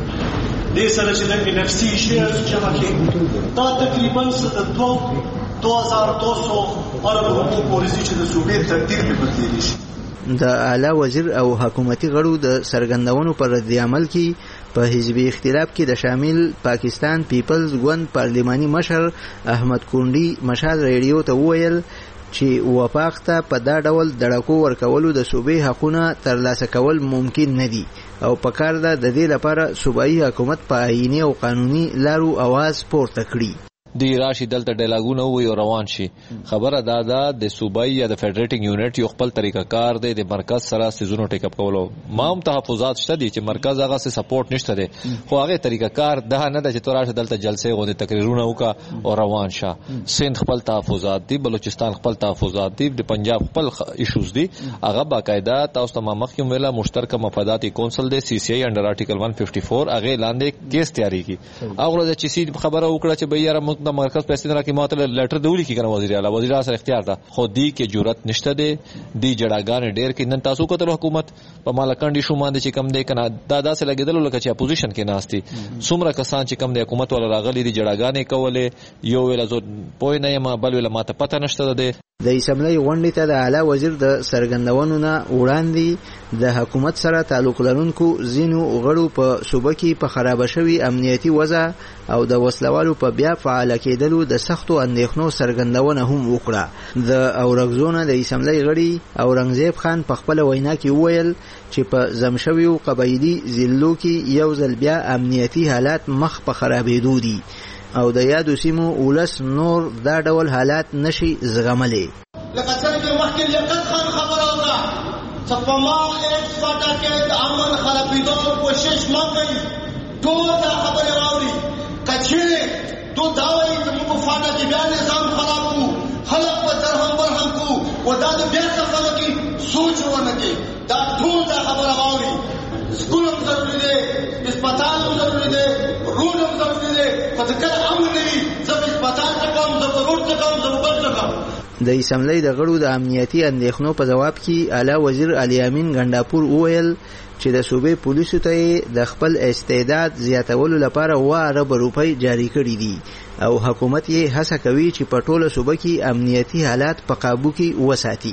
دې سره چې د ان اف سی شیرز جمع کړي دا تقریبا ست دو هزار دو سو ارب روپۍ پورې چې د صوبې تقدیر په بدلېږي شي.
د اعلی وزیر او حکومتي غړو د سرګندونو پر رد عمل کې په حزبي اختلاف کې د شامل پاکستان پیپلز ګوند پارلماني مشر احمد کونډي مشال ریډیو ته وویل چې وفاق ته په دا ډول دړکو ورکولو د صوبې حقونه ترلاسه کول ممکن نه دي او په کار ده د دې لپاره صوبایي حکومت په آئیني او قانوني لارو आवाज پورته کړي.
دی راشي دلته ډایلاګونه وي او روان شي. خبره دا ده د صوبایي یا د فیډریټینګ یونټ یو خپل طریقه کار دی د مرکز سره سيزونو ټیک اپ کولو. ما هم تحفظات شته دي چې مرکز هغه سره سپورټ نشته دی، خو هغه طریقه کار ده نه ده چې تراشه دلته جلسې غوډه تقریرونه وکا او روان شه. سند خپل تحفظات دي، بلوچستان خپل تحفظات دي، د پنجاب خپل ایشوز دي. هغه باقاعده تاسو ته مخکې ویله مشترکه مفاداتي کونسل دی سی سی آی انډر آرټیکل ایک سو چون هغه لاندې کیس تیاری کی. هغه چې سی خبره وکړه چې بیا د مرکز پیسې نه کې ماته لیټر دی ولیکي کنه وزیر اعلی وزیر اعلی اختیار ده، خو دی کې جرأت نشته دی. دی جړاګان ډیر کې نن تاسو کتل حکومت په مالکانډي شو باندې چې کم دی کنه دا داسې لګیدل لکه چې اپوزیشن کې ناشتي څومره کسان چې کم دی حکومت ولا راغلي دي جړاګانې کولې. یو ویل زو پوی نه ما بل ویل ماته پته نشته دی.
د اسمبلی غونډې ته د اعلی وزیر د سرګندونو نه وړاندې د حکومت سره تعلق لرونکو ځینو غړو په صوبه کې په خراب شوي امنیتي وضع او د وسلوالو په بیا فعال کېدلو د سختو اندېښنو سرګندونه هم وکړه. د اورګزونه د اسمبلی غړي اورنګزیب خان په خپل وینا کې وویل چې په زمشویو قبایلی ضلعو کې یو ځل بیا امنیتي حالات مخ په خرابېدو دي او د یادو سیمو ولس نور دا ډول حالات نشي زغملی.
لکه څنګه مخکې لیاقت خان خبره وکړه چې په ما ایکس فاټا کې د امن خرابېدو کوشش مه کوئ. ټول دا خبرې واوري که چیرې تو دا وایي چې موږ په فاټا کې بیا نظام خراب کړو، خلک به درهم برهم کړو و دا د بیا څه کې سوچ ونه کوي. دا ټول دا خبره واوري. سکول هم ضروري دی، اسپتال هم ضروري دی، روډ هم ضروري دی. خو چې کله امن نه وي زه به اسپتال ته کوم، زه به روډ ته کوم، زه به بل ته کوم.
د اسمبلی د غړو د امنیتي اندېښنو په جواب کې اعلی وزیر علي امین ګنډاپور وویل چې د صوبې پولیسو ته د خپل استعداد زیاتولو لپاره اوه ارب روپۍ جاری کړي دي. او حکومت یې هڅه کوي چې په ټوله صوبه کې امنیتي حالات په قابو کې وساتي.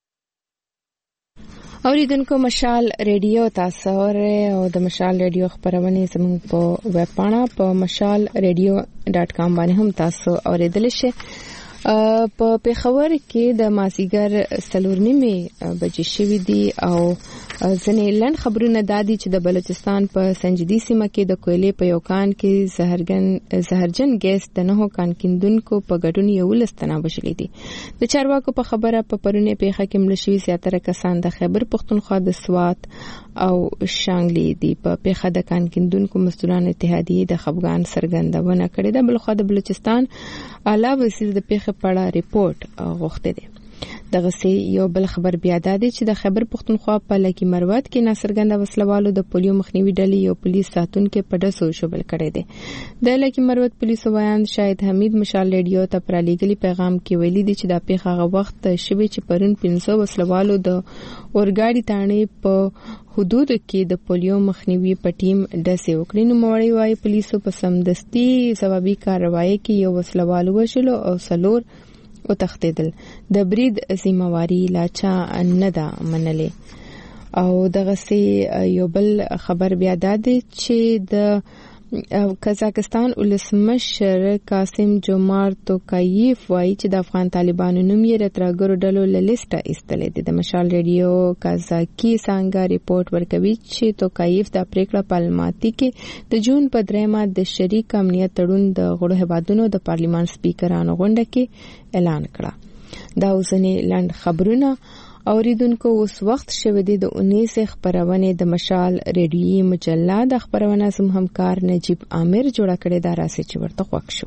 اوریدونکو مشال ریډیو تاسو او د مشال ریډیو خبرونه زموږ په ویب پاڼه په مشال ریډیو ډاټ کام باندې هم تاسو اوریدل شئ. په پیښور کې د مازیګر څلور نیمې بجې شوې دي او ځنې لنډ خبرونه دادي چې د بلوچستان په سنجدي سیمه کې د کویلې په یو کان کې زهرجن زهرجن ګیس د نهو کان کیندونکو په ګډون یو لستنه وشلې دي. د چارواکو په خبره په پرونی پیښه کې مړ شوي زیاتره کسان د خیبر پختونخوا د سوات او شانګلي دي. په پیښه د کان کیندونکو مسؤلان اتحادیې د خفګان څرګندونه کړې ده. بلخوا د بلوچستان اعلی وزیر د پیښه په اړه ریپورت غوښته دي. دغه سي یو بل خبر بیا دادی چې د خیبر پختونخوا په لکی مروت کې ناڅرګنده وسلوالو د پولیو مخنیوي ډلې یو پولیس ساتونکو په ډسو شوبل کړي دي. د لکی مروت پولیسو بیان شاهد حمید مشال ریډیو ته پرالیګلی پیغام کې ویلي دي چې د پیښه هغه وخت شوی چې پرون پنځه وسلوالو د اورګاډي تانې په حدود کې د پولیو مخنیوي په ټیم ډسې وکړي. نو موړی وايي پولیسو په سمدستي ځوابي کاروایی کې یو وسلوال وشلو او سلور او تختیدل. د برید ذمہواری لاچا نه ده منلې. او دغه سي یو بل خبر بیا دادی چې د قزاقستان ولسمشر قاسم جومار توکایف وایي چې د افغان طالبانو نوم یې راتراګرو ډلو له لیسټه ایستلې دي. د مشال ریډیو کازاکی څنګه ریپورت ورکوي چې توکایف د پریکړه پارلماني کې د جون په دریمه د شریک امنیت تړون د غړو هیوادونو د پارلمان سپیکرانو غونډه کې اعلان کړه. دا اوسنی لاند خبرونه اوریدونکو اوس وخت شوه دی د انیس خبرونه د مشال ریډیوي مجله د خبرونه سم همکار نجیب عامر جوړه کړې دا راسي چې ورته خوښ شو.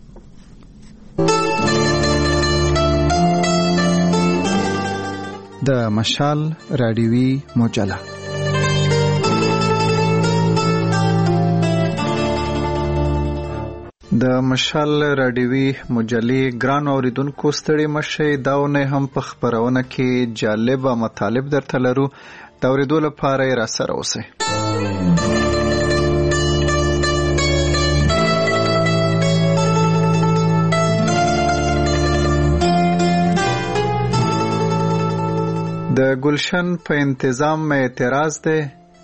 د مشال ریډیوي مجله د مشال رادیوي مجلې ګران اوریدونکو ستړي مشه داونه هم په خبرونه کې جالب مطالب درته لرو. دا اوریدو لپاره را سره اوسئ. د ګلشن په انتظام مې اعتراض ده.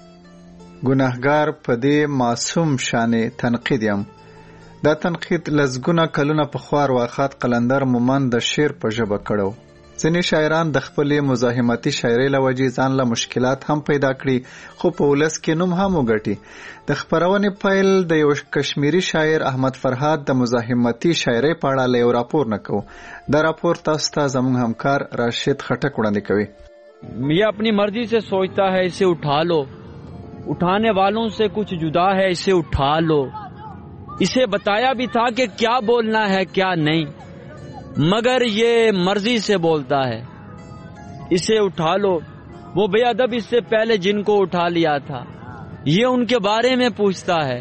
ګناهګار په دې معصوم شانې تنقید یم. دا تنقید لزګونه کلونه په خوار واخات قلندر مومن د شعر په ژبه کړو. ځینې شاعران د خپلې مزاحمتي شاعرۍ له وجې ځان له مشکلات هم پیدا کړي خو په ولس کې نوم هم وګټي. د خبرونې پیل د یو کشمیری شاعر احمد فرهاد د مزاحمتي شاعرۍ په اړه یو راپور نکو. دا راپور تاسو ته زموږ همکار راشد خټک وړاندې کوي.
یہ اپنی مرضی سے سوچتا ہے اسے اٹھا لو, اٹھانے والوں سے کچھ جدا ہے اسے اٹھا لو. اسے بتایا بھی تھا کہ کیا بولنا ہے کیا نہیں, مگر یہ مرضی سے بولتا ہے. اسے اٹھا لو. وہ بے ادب اس سے پہلے جن کو اٹھا لیا تھا یہ ان کے بارے میں پوچھتا ہے.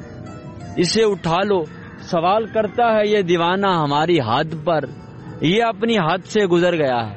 اسے اٹھا لو. سوال کرتا ہے یہ دیوانہ ہماری حد پر, یہ اپنی حد سے گزر گیا ہے.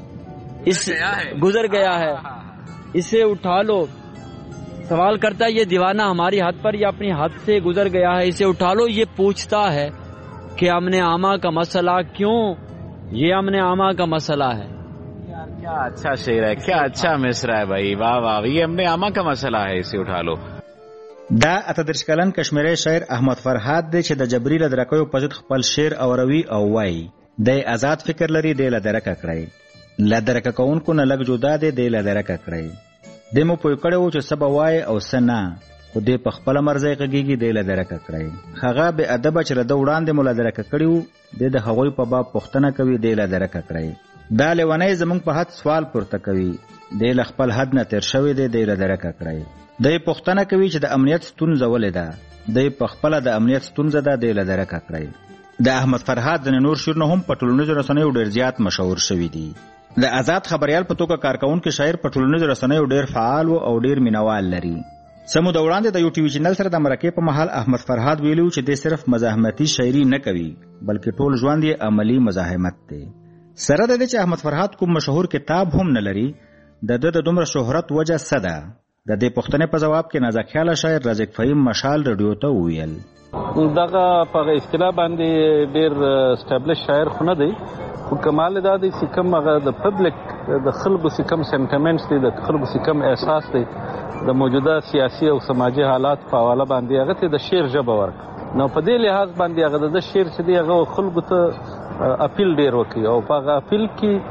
اس گزر گیا ہے. اسے اٹھا لو. سوال کرتا ہے یہ دیوانہ ہماری حد پر یا اپنی حد سے گزر گیا ہے. اسے اٹھا لو. یہ پوچھتا ہے کہ امن عامہ کا مسئلہ کیوں, یہ امن عامہ کا مسئلہ ہے.
کیا اچھا شعر ہے, کیا اچھا مصرع ہے بھائی, واہ واہ. یہ امن عامہ کا مسئلہ ہے, اسے اٹھا لو.
دا اتدرش کلن کشمیری شاعر احمد فرهاد دی چې د جبري لدرکو په ضد خپل شعر اوروي او وایي. د آزاد فکر لري دی لدرکه کړی, لدرکه کوونکو نه لږ جدا دی دی لدرکه کړی. د مو پوی کړو چې سبا وای او سنا خو دې په خپل مرزي کېږي دی لدرکه کړی. هغه به ادب چې د وړاندې مولا درکه کړیو د هغوی په باب پښتنه کوي دی لدرکه کړی. دا لونی زمونږ په حد سوال پورته کوي, دی ل خپل حد نه تیر شوی دی دی لدرکه کړی. دی پښتنه کوي چې د امنیت ستونزه ولې ده, دی په خپل د امنیت ستونزه ده دی لدرکه کړی. د احمد فرهاد د نور شعرونه هم په ټولنیزو رسنیو ډیر زیات مشهور شوي دي. د آزاد خبريال په توګه کارکونکو شاعر په ټولنیزو رسنیو ډیر فعال او ډیر مینوال لري. سمو د وړاندې د یو ټي وي چینل سره د مرکې په محل احمد فرهاد ویلو چې د صرف مزاحمتي شاعري نه کوي بلکې ټول ژوند یې عملی مزاحمت دی. سره د دې چې احمد فرهاد کوم مشهور کتاب هم نه لري, د د دومره شهرت وجه څه ده؟ د دې پوښتنې په جواب کې نازک خیال شاعر رزق فهیم مشال رادیو ته ویل
دغه په اصطلاح باندې ډیر اسټابلیش شاعر خو نه دی، خو کمال دا دی چې کوم هغه د پبلک د خلکو چې کوم سنټیمنټس دي، د خلکو چې کوم احساس دی د موجوده سیاسي او سماجي حالات په حواله باندې هغه ته د شعر ژبه ورکړه. نو په دې لحاظ باندې هغه د شعر چې دی هغه خلکو ته اپیل ډیر وکړي، او په هغه اپیل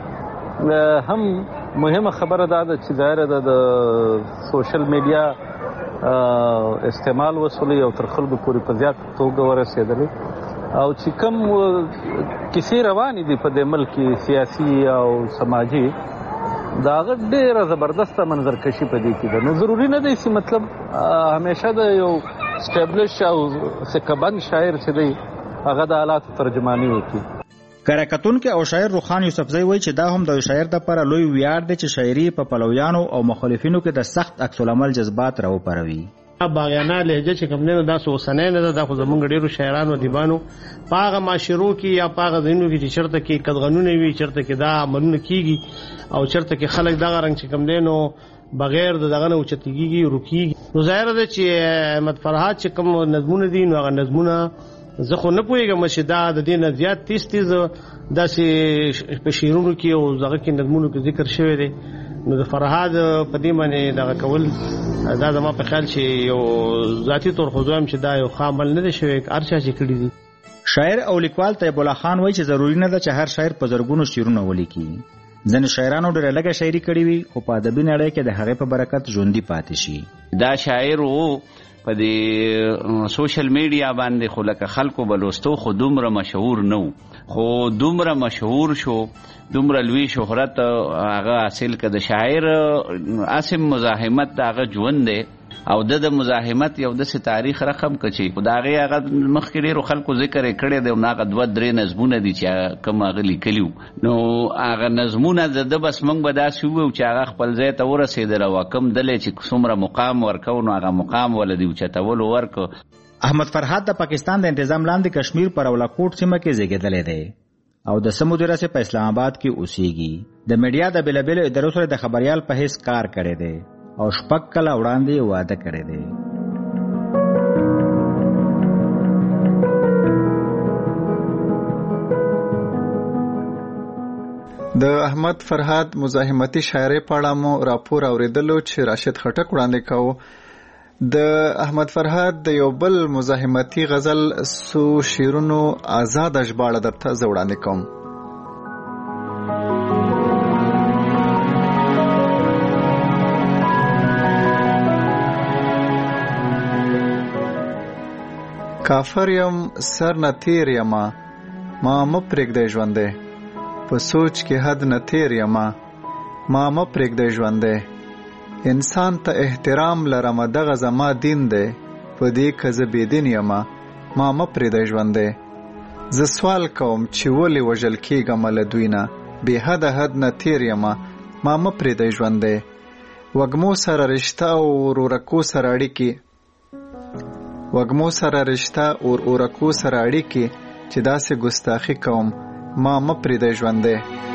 کې هم مهمه خبره دا ده چې ظاهره ده د سوشل میډیا استعمال وسولې او تر خلکو پورې په زیات توګه ورسېدلې، او چې کوم کیسې روانې دي په دې ملک کې سیاسي او سماجي، دا هغه ډېره زبردسته منظرکشي په دې کې ده. نو ضروري نه دی چې مطلب همیشه د یو اسټابلیش او سکه‌بند شاعر چې دی هغه د حالاتو ترجماني وکړي.
کره او شاعر روخان یوسفزی وایي چې دا هم د شاعر لپاره لوی ویاړ دی چې شاعري په پلویانو او مخالفینو کې د سخت عکس العمل جذبات راوپاروي.
باغیانه لهجه چې کوم نه دا سوسنه نه دا خو زمونږ ډیرو شاعرانو دیبانو پاغه معاشرو کې یا پاغه دینو کې چې چرته کې قدغنونه وي، چرته کې دا عملونه کیږي او چرته کې خلک دغه رنگ چې کوم دینو بغیر د دغه نه اوچتګيږي روکيږي. نو ظاهر ده چې احمد فرهاد چې کوم نظمونه دي نو هغه نظمونه زه خو نه پوهیږم چې دا د دې نه زیات تیز تیز داسې په شعرونو کې او دغه کې نظمونو کې ذکر شوی دی. نو د فرهاد په دې باندې دغه کول دا زما په خیال چې یو ذاتی طور خو زویم چې دا یو خامل نه دی شوی، هر چا چې کړی دي.
شاعر او لیکوال طیب الله خان وایي چې ضروری نه ده چې هر شاعر په زرګونو شعرونه ولیکي. ځینې شاعرانو ډېره لږه شاعري کړې وي خو په ادبي نړۍ کې د هغې په برکت ژوندي پاتې شي.
دا شاعر و په دې سوشل میډیا باندې خو لکه خلکو به لوستو خو دومره مشهور نه و، خو دومره مشهور شو، دومره لوی شهرت هغه حاصل که د شاعر اسم مزاحمت د هغه ژوند دی او د د مزاحمت یو داسې تاریخ رقم کچي خو د هغې هغه مخکې ډېرو خلکو ذکر یې کړی دی، هغه دوه درې نظمونه دي چې کوم هغه لیکلي وو. نو هغه نظمونه د ده بس موږ به داسې وویو چې هغه خپل ځای ته ورسېدل او کوم دلی چې څومره مقام ورکو نو هغه مقام ول د اوچتولو ورکو.
احمد فرهاد د پاکستان د انتظام لاندې کشمیر پر اولاکوټ سیمه کې زیږېدلی دی او د سمودره سے په اسلام آباد کې اوسېږي. د میډیا د بېلابېلو ادارو سره د خبریال په حیث کار کړی دی او شپږ کاله وړاندې واده کړی دی.
د احمد فرهاد مزاحمتي شاعرۍ په اړه مو راپور اوریدلو چې راشد خټک وړاندې کوو. د احمد فرهاد د یو بل مزاحمتي غزل سو شیرونو آزاد ژباړه درته زه وړاندې کوم. کافر یم سر نه تیر یما ما مه پرېږدی ژوندی، په سوچ کې حد نه تیر یما ما مه پرېږدی ژوندی، انسان ته احترام لرمه دغه زما دین دی، په دې که زه بېدین یمه ما مه پرېږدی ژوندی. زه سوال کوم چې ولې وژل کېږم له دوی نه، بې حده حد نه تیر یمه ما مه پرېږدی ژوندی. وږمو سره رشته او ورورکو سره اړیکې وږمو سره رشته او ورورکو سره اړیکې چې داسې ګستاخي کوم ما مه پرېږدی ژوندی.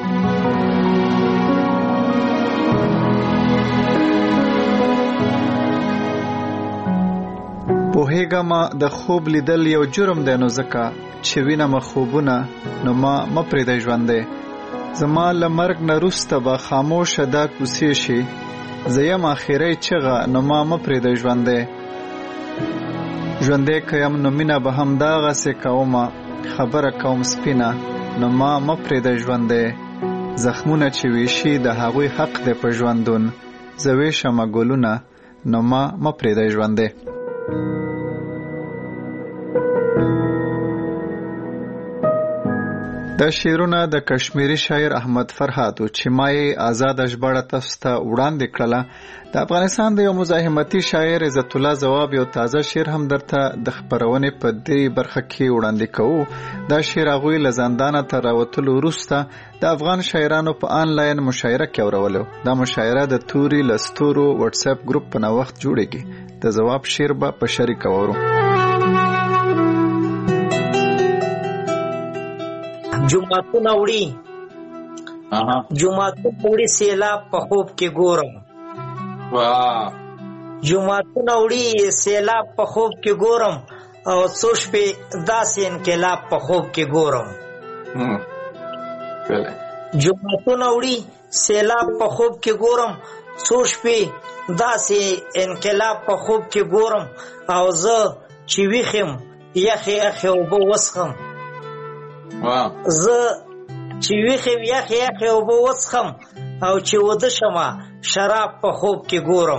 پوهېږم د خوب لیدل یو جرم دی، نو ځکه چې وینم خوبونه نو ما مه پرېږدی ژوندی. زما له مرګ نه وروسته به خاموشه دا کوڅې شي، زه یم اخرۍ چغه نو ما مه پرېږدی ژوندی. ژوندی که یم نو مینه به همداغسې کومه، خبره کوم سپینه نو ما مه پرېږدی ژوندی. زخمونه چې ویشي د هغوی حق دی په ژوندون، زه ویشمه ګلونه نو ما مه پرېږدی ژوندی. دا شعرونه د کشمیری شاعر احمد فرهاد چې ما یې آزاده ژباړه تاسو ته وړاندې کړله. د افغانستان د یو مزاحمتي شاعر عزت الله ځواب یو تازه شعر هم درته د خپرونې په دې برخه کې وړاندې کوو. دا شعر هغوی له زندانه تر راوتلو وروسته د افغان شاعرانو په آنلاین مشاعره کې اورولو. دا مشاعره د توري له ستورو واتساپ ګروپ په نوښت جوړېږي. د ځواب شعر به په شریکه واورو.
جمعتون اوڑی جمعتون اوڑی سیلاب په خوب کې ګورم، جمعتون اوڑی سیلاب په خوب کې ګورم، او څو شپې داسې انقلاب په خوب کې ګورم. جمعتونه وړي سیلاب په خوب کې ګورم، څو شپې داسې انقلاب په خوب کې ګورم، او زه چې ویښ یم یخې یخې اوبه وڅښم. زه چې ویښ یم یخې یخې اوبه وڅښم، او چې وده شمه شراب په خوب کې ګورم.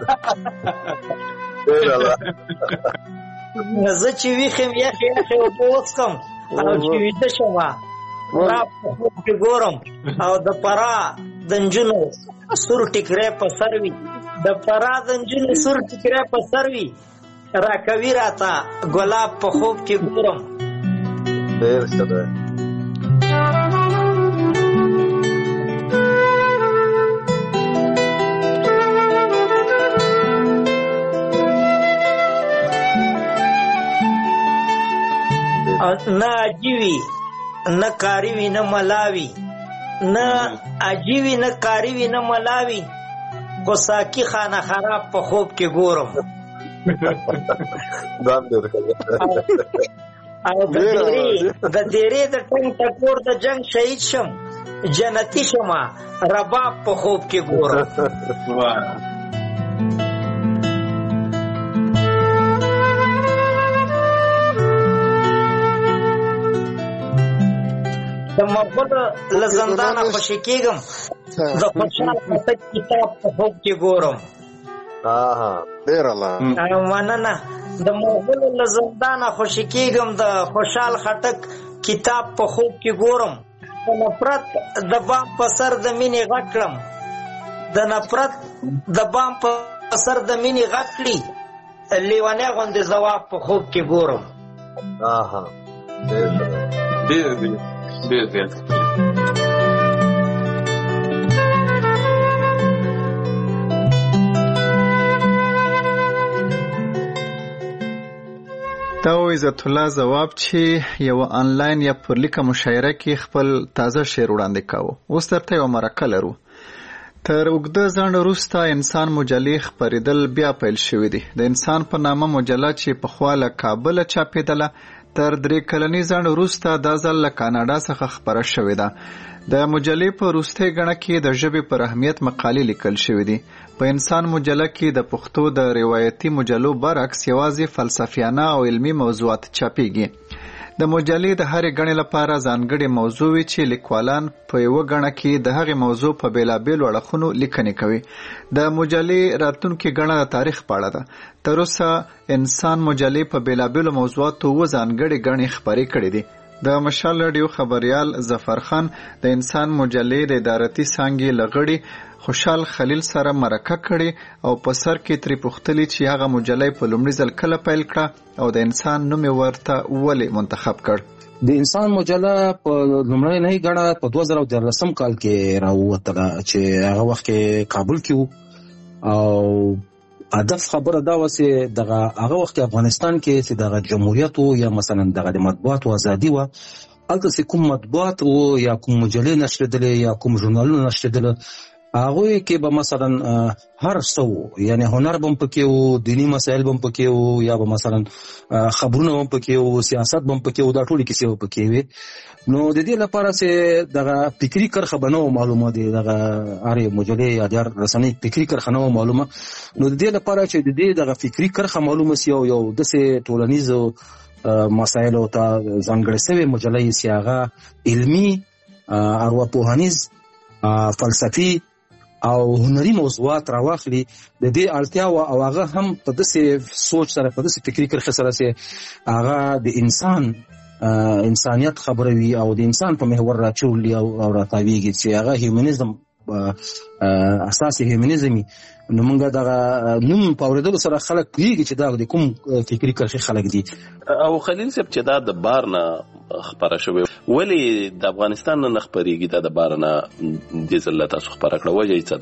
زه چې ویښ یم یخې یخې اوبه وڅښم، او چې ویده شمه شراب په خوب کې ګورم. او د فراه د نجونو سور ټیکری په سر وي، د فراه د نجونو سور ټیکری په سر وي، راکوي راته ګلاب په خوب کې ګورم.
ډېر ښه دی.
نه عجیوي نه کاریوي نه ملاوي، نه عجیوي نه کاریوي نه ملاوي، خو ساقي خانه خراب په خوب کې ګورم. او د دیرې د ټنګ ټکور د جنگ شهید شم، جنتي شمه رباب په خوب کې ګورم. د مغولو له زندانه خوشي کېږم، د خوشحال خټک کتاب په خوب کې ګورم. مننه. د مغولو له زندانه خوشي کېږم، د خوشحال خټک کتاب په خوب کې ګورم. د نفرت د بام په سر د مینې غږ کړم، د نفرت د بام په سر د مینې غږ کړي، لیونی غوندې ځواب په خوب کې ګورم.
ډېر ډېر ډېر زیات.
دا و عزت الله ځواب چې یو آنلاین یا پر لیکه مشاعره کې خپل تازه شعر وړاندې کاوه. اوس درته یو مرکه لرو. تر اوږده ځنډ وروسته انسان مجلې خپرېدل بیا پیل شوي دي. د انسان په نامه مجله چې پخوا له کابله چاپېدله، تر درې کلنی ځنډ وروسته دا ځل له کاناډا څخه خپره شوې ده. د مجلې په وروستۍ ګڼه کې د ژبې پر اهمیت مقالې لیکل شوې دي. په انسان مجله کې د پښتو د روایتي مجلو برعکس یوازې فلسفیانه او علمي موضوعات چاپېږي. د مجلې د هرې ګڼې لپاره ځانګړې موضوع وي چې لیکوالان په یوه ګڼه کې د هغې موضوع په بېلابېلو اړخونو لیکنې کوي. د مجلې راتلونکې ګڼه د تاریخ په اړه ده. تر اوسه انسان مجلې په بېلابېلو موضوعاتو اووه ځانګړې ګڼې خپرې کړې دي. د مشال راډیو خبریال ظفر خان د انسان مجلې د ادارتي څانګې له غړي خوشحال خلیل سره مرکه کړې او په سر کې ترې پوښتلي چې هغه مجله په لومړي ځل کله پیل کړه او د انسان نوم یې ورته ولې منتخب کړ.
د انسان مجله په لومړنۍ ګڼه په دوه زره دیارلسم کال کې راووتله چې هغه وخت کې کابل کې و، او هدف خبره دا وه چې دغه هغه وخت افغانستان کې چې دغه جمهوریت و یا مثلا دغه د مطبوعاتو ازادي وه، هلته چې کوم مطبوعات و یا کوم مجلې نشریدلې یا کوم ژورنالونه نشریدله، هغوی کې به مثلا هر څه و، یعنی هنر به هم پکې و، دیني مسایل به هم پکې و، یا به مثلا خبرونه به هم پکې و، سیاست به هم پکې و، دا ټولې کیسې به پکې وي. نو د دې لپاره چې دغه فکري کرښه به نه وه معلومه، د دغه هرې مجلې یا د هر رسنۍ فکري کرښه نه وه معلومه. نو د دې لپاره چې د دې دغه فکري کرښه معلومه سي او یو داسې ټولنیزو مسایلو ته ځانګړې شوې مجله یې چې هغه علمي، ارواپوهنیز، فلسفي او هنري موضوعات راواخلي، د دې اړتیا وه او هغه هم په داسې سوچ سره، په داسې فکري کرښې سره چې هغه د انسان انسانیت خبروي او د انسان په محور راچولي او راتاویږي چې هغه هیومنیزم اساس هیومنیزمي. نو موږ دغه نوم په اورېدلو سره خلک پوهېږي چې دا د کوم فکري کرښې خلک دي.
او خلیل صاحب چې دا د بار نه خپره شوې، ولې د افغانستان نه خپرېږي؟ دا د بار نه دې ځل تاسو خپره کړه، وجه یې څه ده؟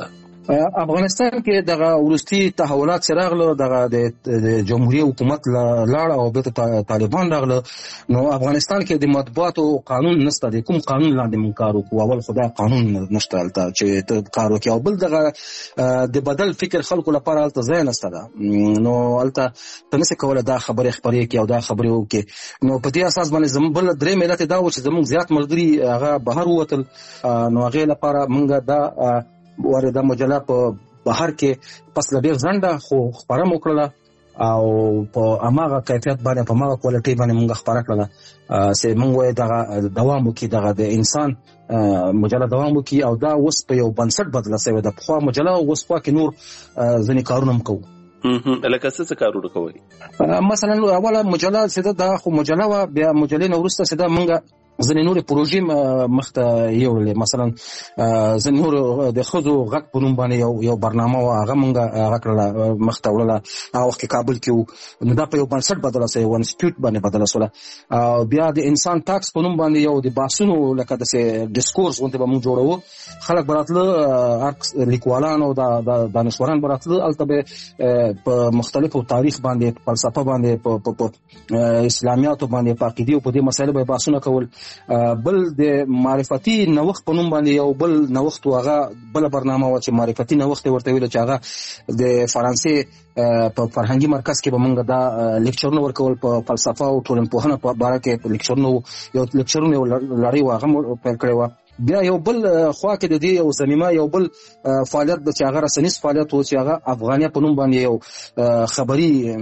افغانستان کې دغه ولستي تحولات چې راغله دغه د جمهوریت حکومت لاړ او بیرته طالبان راغله نو افغانستان کې د مطبوعاتو قانون نشته د کوم قانون لاندې مونږ کار وکړو اول خدای قانون نشته البته چې ته کار وکړې او بل دغه د بدل فکر خلکو لپاره البته ځای نشته ده نو البته ته نشې کولی دا خبرې خپرې کړې او دا خبرې وکړې نو په دې اساس باندې زموږ بل درې ملت دا و چې زموږ زیات ملګري هغه بهر ووتل نو هغې لپاره مونږ دا ورته مجله په بهر کې پس له ډېر ځنډه خو خپره مو کړله او په هماغه کیفیت باندې په هماغه کوالټي باندې مونږ خپره کړله چې مونږ وایو دغه دوام وکړي دغه د انسان مجله دوام وکړي او دا اوس په یو بنسټ بدله شوې ده پخوا مجله اوس خوا کې نور ځینې کارونه هم کوو
لکه څه کارونه کوئ
مثلا اوله مجله چې ده دا خو مجله وه بیا مجلې نه وروسته چې ده مونږ ځینې نورې پروژې مخته یوړلې مثلا ځینې نور د ښځو غږ په نوم باندې یو یو برنامه وه هغه مونږ هغه کړله مخته وړله هغه وخت کې کابل کې وو نو دا په یو بنسټ بدله سوې یو انسټیټیوټ باندې بدله سوله او بیا د انسان ټاکس په نوم باندې یو د بحثونو لکه داسې ډسکورس غوندې به مونږ جوړوو خلک به راتله لیکوالان او دانشوران به راتله هلته به په مختلفو تاریخ باندې په فلسفه باندې په اسلامیاتو باندې په عقیدې او په دې مسایلو به بحثونه کول بل د معرفتي نوښت په نوم باندې یو بل نوښت هغه بل برنامه و چې معرفتي نوښت ورته ویل چې هغه د فرانسې په فرهنګي مرکز کې به موږ دا لیکچرونه ورکول په فلسفه او ټولنپوهنه په باره کې لیکچرونه یو لیکچرونه لړۍ و هغه پیل کړی و بیا یو بل خوا کې د دې یو زمینه یو بل فعالیت د چې هغه رسنیز فعالیت و چې هغه افغانیه په نوم باندې یو خبري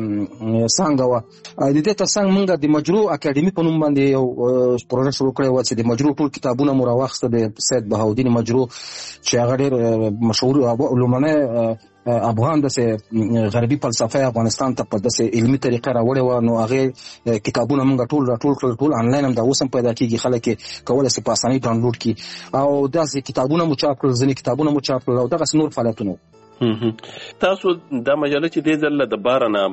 څانګه وه د دې تر څنګ موږ د مجرو اکاډمي په نوم باندې یو پروژه شروع کړې وه چې د مجرو ټول کتابونه مو راواخیسته د سید بهاءالدین مجرو چې هغه ډېر مشهور لومړنی افغان داسې غربي فلسفه افغانستان ته په داسې علمي طریقه راوړې وه نو هغې کتابونه موږ ټول راټول کړل ټول انلاین هم دا اوس هم پیدا کېږي خلک یې کولی شي په اسانۍ ډاونلوډ کړي او داسې کتابونه مو چاپ کړل ځینې کتابونه مو چاپ کړل او دغسې نور فعالیتونه
تاسو دا مجله چې دې ځل د بار نه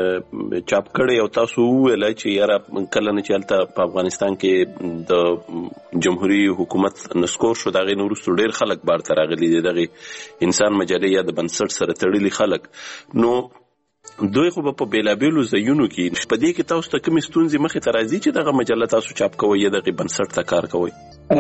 چاپ کړي او تاسو ویل چې یاره کله نه چې هلته په افغانستان کې د جمهوریت حکومت نسکور شو دغه نورستو ډېر خلک بار ته راغلي دي دغه انسان مجلې یا د بنسټ سره تړلي خلک نو دوی خو په بیلابیلو ځایونو کې په دې کې تاسو ته کومې ستونزې مخې ته راځي چې دغه مجله تاسو چاپ کوئ یا دغه بنسټ ته کار کوئ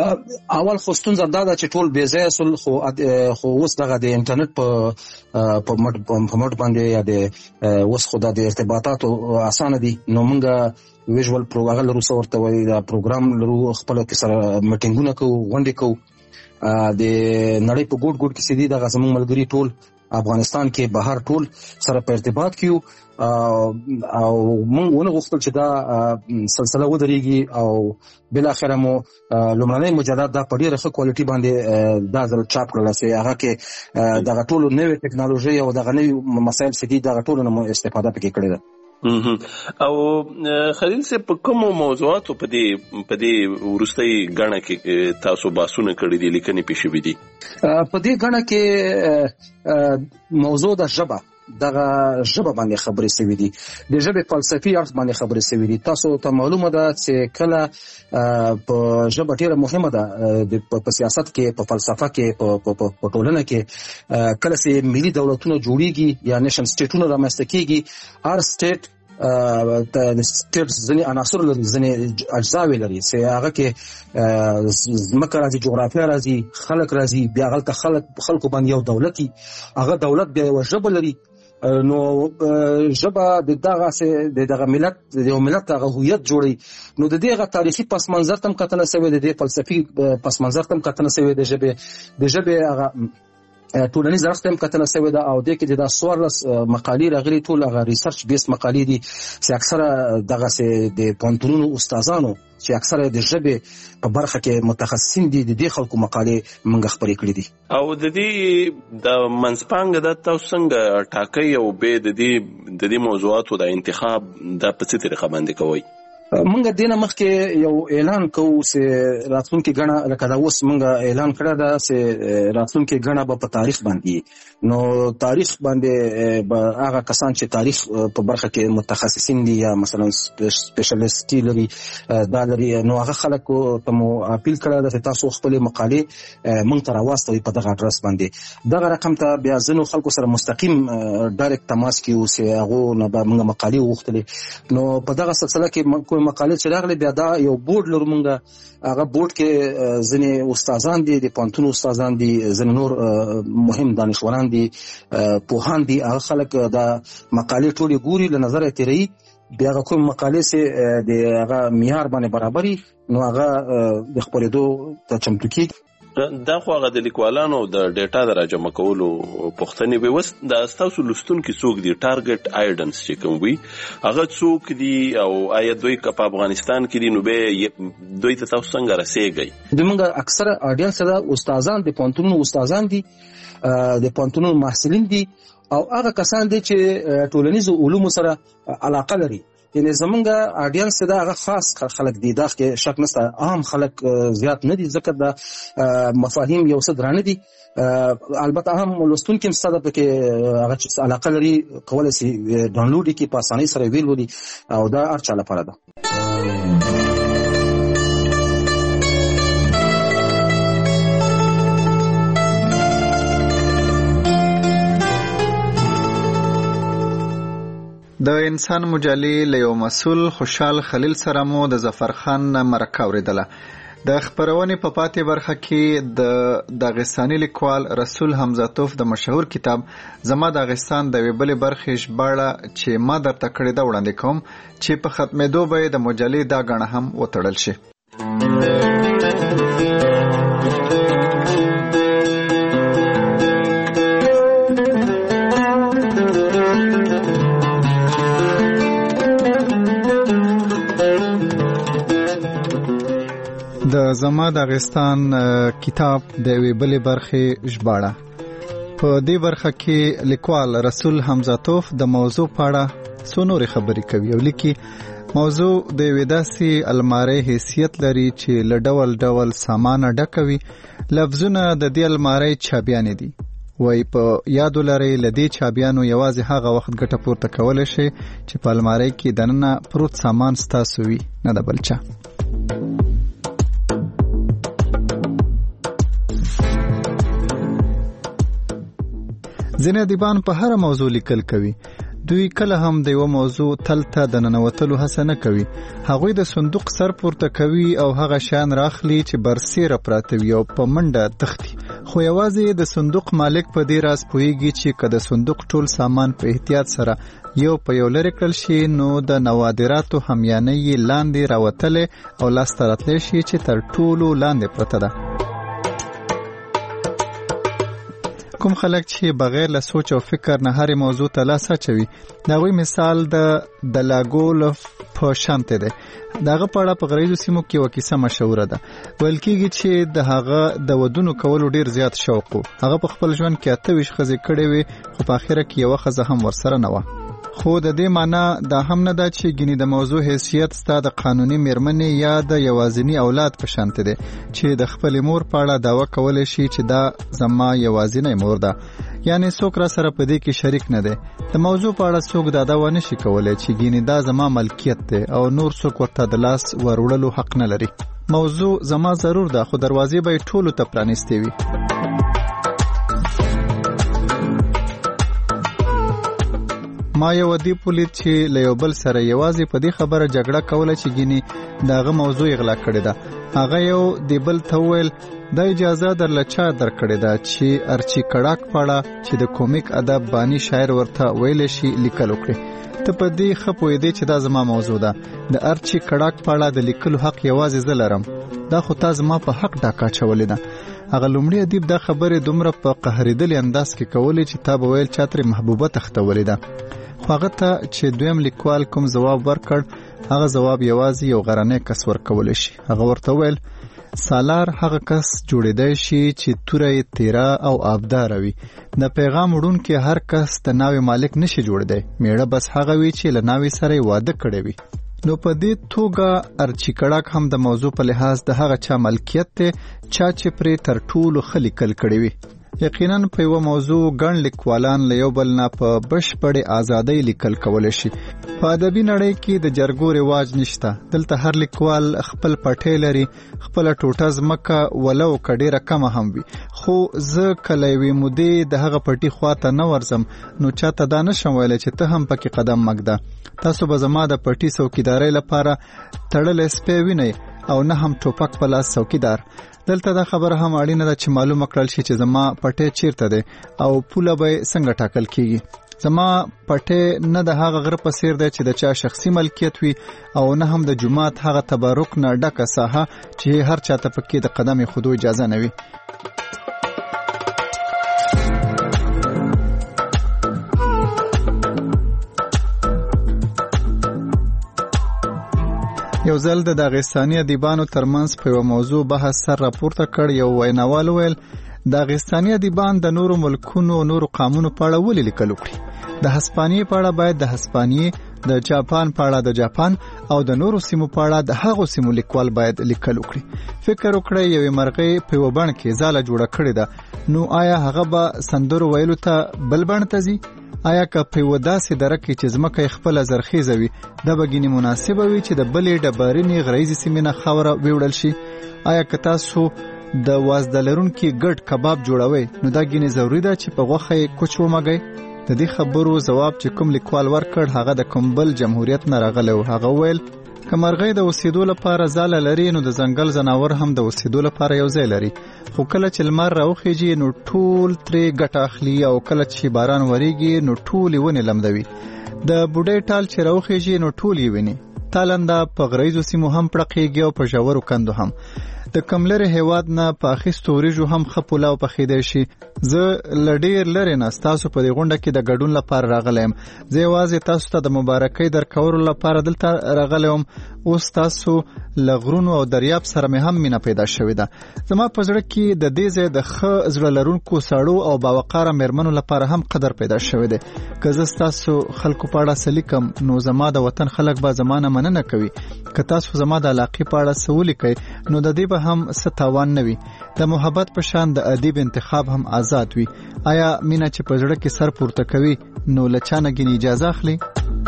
اول خو ستونزه دا ده چې ټول بې ځایه سول خو خو اوس دغه د انټرنیټ په په مټ باندې یا د اوس خو د ارتباطاتو اسانه دي نو موږ ویژوال پروګرام لرو څه ورته وایي دا پروګرام لرو خپل کې سره میټینګونه کوو غونډې کوو د نړۍ په ګوټ ګوټ کې چې دي دغه زموږ ملګري ټول افغانستان کې بهر ټول سره په ارتباط کیو او موږ ونه غوښتل چې دا سلسله ودرېږي او بل اخره مو لومړنۍ مجله دا په ډېره ښه کوالټي باندې دا ځل چاپ کړله چې هغه کې دغه ټولو نوې ټکنالوژي او دغه نوي مسایل چې دي دغه ټولو نه مو استفاده پکې کړې ده
او خلیل صاحب په کومو موضوعاتو په دې په دې وروستۍ غاڼه کې تاسو باسونه کړي دي لیکنې پېښې شوي دي
په دې غاڼه کې موضوع د ژبه دغه ژبه باندې خبرې شوي دي د ژبې فلسفي اړخ باندې خبرې شوي دي تاسو ته معلومه ده چې کله په ژبه ډېره مهمه ده په سیاست کې په فلسفه کې په ټولنه کې کله چې ملي دولتونه جوړیږي یا نیشن سټیټونه رامنځته کېږي هر سټیټ د سټیټ ځینې عناصر لري ځینې اجزاوې لري چې هغه کې ځمکه راځي جغرافیه راځي خلک راځي بیا هلته خلکو باندې یو دولت وي هغه دولت بیا یوه ژبه لري نو ژبه د دغه د دغه ملت د یو ملت هغه هویت جوړي نو د دې هغه تاریخي پس منظر ته هم کتنه شوې د دې فلسفي پس منظر ته هم کتنه شوې د ژبې د ژبې هغه ټولنیز اړخ ته هم کتنه شوې ده او دې کې د دا څوارلس مقالې راغلي ټول هغه ریسرچ بیس مقالې دي چې اکثره دغسې د پوهنتونونو استادانو چې اکثره د ژبې په برخه کې متخصصین دي د دې خلکو مقالې موږ خپرې کړي دي
او د دې د منځپانګه د تاسو څنګه ټاکئ او به د دې د دې موضوعاتو د انتخاب د په څه طریقه باندې کوئ
منګه دینه مخکې یو اعلان کوو چې راتلونکي غڼه لکه دا اوس منګه اعلان کړه دا چې راتلونکي غڼه به په تاریخ باندې نو تاریخ باندې به هغه کسان چې تاریخ په برخه کې متخصصین دي یا مثلا سپیشلیسټ لري دا لري نو هغه خلکو ته مو اپیل کړه چې تاسو خپل مقالې مونږ ته راوستوي په دغه اډرس باندې دغه رقم ته بیا ځینو خلکو سره مستقیم ډایرکټ تماس کیو چې هغه نه به موږ مقالې وغوښتلې نو په دغه سلسله کې مقاله چې راغله بیا دا یو بورډ لرو مونږه هغه بورډ کې ځینې استادان دي د پوهنتون استادان دي ځینې نور مهم دانشوران دي پوهان دي هغه خلک دا مقالې ټولې ګوري له نظر تیری بیا هغه کوم مقالې چې د هغه معیار باندې برابري نو هغه د خپرېدو ته چمتو کیږي
دا خو هغه د لیکوالانو د ډیټا د راجمع کولو پوښتنې به وس د تاسو لستونکو څوک دي ټارګټ آیډنس چې کوم وي هغه څوک دي او آیا دوی په افغانستان کې دي نو به دوی ته تاسو څنګه رسیږي
د موږ اکثره اډینس دا استادان د پوهنتون استادان دي د پوهنتون محصلین دي او هغه کسان دي چې ټولنیز علوم سره علاقه لري یعنی زمونږ اډینس دا هغه خاص خلک دي دا کې شک نشته عام خلک زیات نه دي ځکه دا مفاهیم یو څه درانه دي البته هم لوستونکو مستعد پکې هغه علاقه لري کولای شي ډاونلوډ کړي په اسانۍ سره ویل ودی او دا هر چا لپاره ده
د انسان مجلې له یو مسؤل خوشحال خلیل سره مو د ظفر خان مرکه اوریدله د خبرونې په پاتې برخه کې د داغستاني لیکوال رسول حمزه توف د مشهور کتاب زما داغستان د ویبلې برخې ژباړه چې ما درته کړې ده وړاندې کوم چې په ختمېدو به د مجلې دا غاڼه هم وتړل شي د زما داغستان کتاب د وی بلې برخې ژباړه په دې برخه کې لیکوال رسول حمزه توف د موضوع په اړه څو نورې خبرې کوي او لیکي موضوع د ویداسي الماری حیثیت لري چې له ډول ډول سامان ډکوي لفظونه د دې الماری چابیانې دي وای په یاد لري لدی چابیانو یوازې هغه وخت ګټه پورته کولای شي چې په الماری کې دننه پروت سامان ستاسو وي نه د بلچا ځینې ادیبان په هر موضوع لیکل کوي دوی کله هم د یو موضوع تل ته د ننوتلو هڅه نه کوي هغوی د صندوق سر پورته کوي او هغه شیان راخلي چې برسیره پراته وي او په منډه تختی خو یوازې د صندوق مالک په دې راز پوهیږي چې که د صندوق ټول سامان په احتیاط سره یو په یو لرې کړل شي نو د نوادراتو همیانۍ یې لاندې راوتلې او لاسته راتلی شي چې تر ټولو لاندې پرته ده کوم خلک چې بغیر له سوچ او فکر نه هر موضوع ته لاس اچوي دا غوي مثال د د لاګول په شانته ده داغه پړه په غریزو سیمو کې وکیسه مشهوره ده ویل کېږي چې د هغه د ودونو کولو ډیر زیات شوق هغه په خپل ژوند کې اته ویش خزې کړي وي خو په اخره کې یو خزه هم ورسره نه و خو د دې معنی دا هم نه ده چې ګینه د موضوع حیثیت ستاسو د قانوني میرمنې یا د یوازینی اولاد په شانته ده چې د خپل مور په اړه داوا کولای شي چې دا زما یوازینی مور ده یعنی څوک را سره په دې کې شریک نه ده د موضوع په اړه څوک دا داوا نشي کولای چې ګینه دا زما ملکیت ده او نور څوک ورته د لاس ورولو حق نه لري موضوع زما ضرور ده خو دروازې به ټولو ته پرانیستې وي ما یو ادیب ولید چې له یو بل سره یوازې په دې خبره جګړه کوله چې ګینه داغه موضوع اغلا کړی ده هغه یو دی بل ته ویل د اجازه درله چا درکړی ده چې ارچی کړهک پړه چې د کومیک ادب بانی شاعر ورته ویل شي لیکل وکړي ته په دې خپوی دی چې دا زما موضوع ده د ارچی کړهک پړه د لیکلو حق یوازې زلرم دا خو تاسو ما په حق ډاکا چولې ده هغه لومړی ادیب دا خبره دومره په قهریدل انداز کې کولې چې تا به ویل چاتره محبوبه تختولې ده خو هغه ته چې دویم لیکوال کوم جواب ورکړ هغه جواب یوازې یو غرانه کس ورکول شي هغه ورته ویل سالار هغه کس جوړیدای شي چې توره تیرا او آبدار وي د پیغام وړونکو هر کس د ناوې مالک نشي جوړیدای میړه بس هغه وی چې له ناوې سره واده کړی وي نو په دې توګه ارچیکړک هم د موضوع په لحاظ د هغه چا ملکیت ته چا چې پرې تر ټولو خلی کل کړی وي. یقینا په یو موضوع ګڼ لیکوالان له یو بل نه په بشپړې ازادۍ لیکل کولی شي. په ادبي نړۍ کې د جرګو رواج نشته. دلته هر لیکوال خپل پټی لري، خپل ټوټه ځمکه ولو که ډېره کمه هم وي. خو زه کله یوې مودې د هغه پټي خواته نه ورځم نو چاته دا نشم ویلی چې ته هم پکې قدم مږده. تاسو به زما د پټي څوکیدارۍ لپاره تړلی سپی وینئ او نه هم ټوپک په لاس څوکیدار. دلته دا خبره هم اړینه ده چې معلومه کړل شي چې زما پټی چیرته دی او پوله به څنګه ټاکل کیږي. زما پټی نه د هغه غره په څیر دی چې د چا شخصي ملکیت وي او نه هم د جومات هغه تبرک نه ډکه ساحه چې هر چاته پکې د قدم ایښودو اجازه نه وي. یو ځل د داغستاني ادیبانو ترمنځ په یو موضوع بحث سر راپورته کړ. یو ویناوال ویل داغستاني ادیبان د نورو ملکونو او نورو قامونو په اړه ولې لیکل وکړي. د هسپانیې په اړه باید د هسپانیې، د جاپان په اړه د جاپان او د نورو سیمو په اړه د هغو سیمو لیکوال باید لیکل وکړي. فکر وکړئ یوې مرغۍ په یو بڼ کې ځاله جوړه کړې ده، نو آیا هغه به سندرو ویلو ته بل بڼ ته ځي؟ آیا که په یو داسې دره کې چې ځمکه یې خپله زرخیزه وي دا به ګینې مناسبه وي چې د بلې ډبرینې غریزې سیمې نه خاوره ویوړل شي؟ آیا که تاسو د وازده لرونکي ګډ کباب جوړوئ نو دا ګینې ضروري ده چې په غوښه یې کوچ ومږئ؟ د دې خبرو جواب چې کوم لیکوال ورکړ هغه د کوم بل جمهوریت نه راغلی و. هغه ویل که مرغۍ د اوسېدو لپاره ځاله لري نو د ځنګل ځناور هم د اوسېدو لپاره یو ځای لري. خو کله چې لمر راوخیږي نو ټول ترې ګټه اخلي او کله چې باران وریږي نو ټولې ونې لمدوي. د بوډۍ ټال چې راوخیږي نو ټول یې ویني. تالنده په غریزو سیمو هم پړقېږي او په ژورو کندو هم. د کم لرې هیواد نه په اخیستو وریجو هم ښه پلاو پخېدی شي. زه له ډېر لرې نه ستاسو په دې غونډه کې د ګډون لپاره راغلی یم. زه یوازې تاسو ته د مبارکۍ درکولو لپاره دلته راغلی وم. اوس تاسو له غرونو او دریاب سره مې هم مینه پیدا شوې ده. زما په زړه کې د دې ځای د ښه زړه لرونکو سړو او باوقاره مېرمنو لپاره هم قدر پیدا شوی دی. که زه ستاسو خلکو په اړه څه لیکم نو زما د وطن خلک به زما نه مننه کوي. که تاسو زما د علاقې په اړه څه ولیکئ نو د دې به هم څه تاوان نه وي. د محبت په شان د ادیب انتخاب هم آزاد وي. آیا مینه چې په زړه کې سر پورته کوي نو له چا نه ګینې اجازه اخلي؟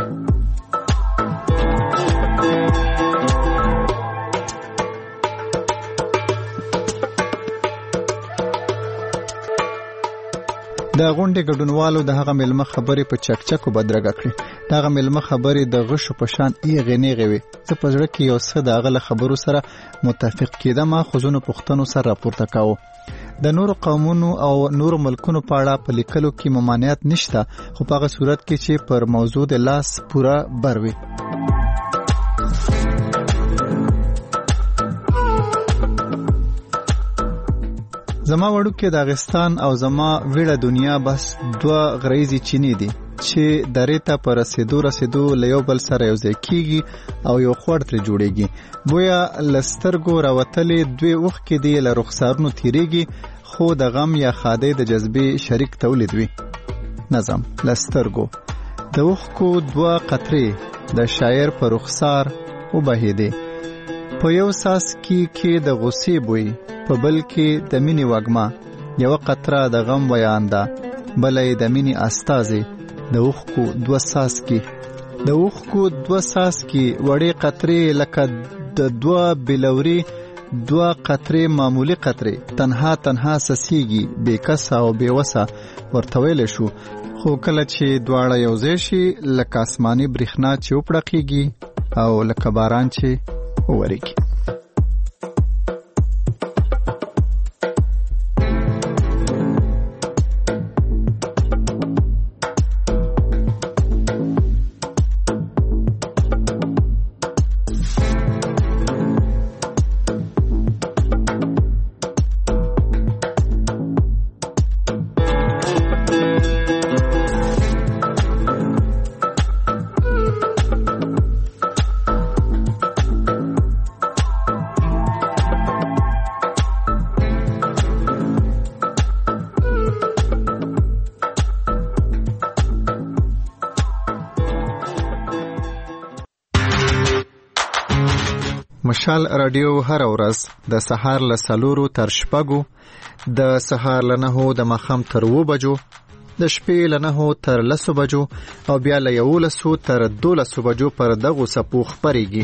د غونډې ګډونوالو د هغه مېلمه خبرې په چکچکو بدرګه کړې. د هغه مېلمه خبرې د غشو په شان ایغې نیغې وې. زه په زړه کې یو څه د هغه له خبرو سره متفق کېدم، خو ځینو پوښتنو سر راپورته کاوه. د نورو قومونو او نورو ملکونو په اړه په لیکلو کې ممانعت نشته، خو په هغه صورت کې چې پر موضوع د لاس پوره بر وي. زما وړوکی داغستان او زما ویړه دنیا بس دوه غریزي چینی دي چې درې ته په رسېدو رسېدو له یو بل سره یو ځای کېږي او یو خوړ ترې جوړېږي. بویا له سترګو راوتلې دوې اوښکې دي له رخسارونو تېرېږي، خو د غم یا ښادۍ د جذبې شریک تولید وي. نظم له سترګو د اوښکو دوه قطرې د شاعر په رخسار وبهېدې. په یو څاڅکي کې د غصې بوی، په بل کې د مینې وږمه، یوه قطره د غم ویان ده، بله یې د مینې استازې. د اوښکو دوه څاڅکي د اوښکو دوه څاڅکي وړې قطرې لکه د دوه بلوري دوه قطرې معمولي قطرې تنها تنها سسیږي، بې کسه او بې وسه ورته ویلی شو. خو کله چې دواړه یو ځای شي لکه آسماني برېښنا چې وپړقېږي او لکه باران چې وورېږي. مشال رادیو هر ورځ د سهار له څلورو تر شپږو، د سهار له نهو د ماښام تر اووه بجو، د شپې له نهو تر لسو بجو او بیا له یولسو تر دولسو بجو پر دغو څپو خپرېږي.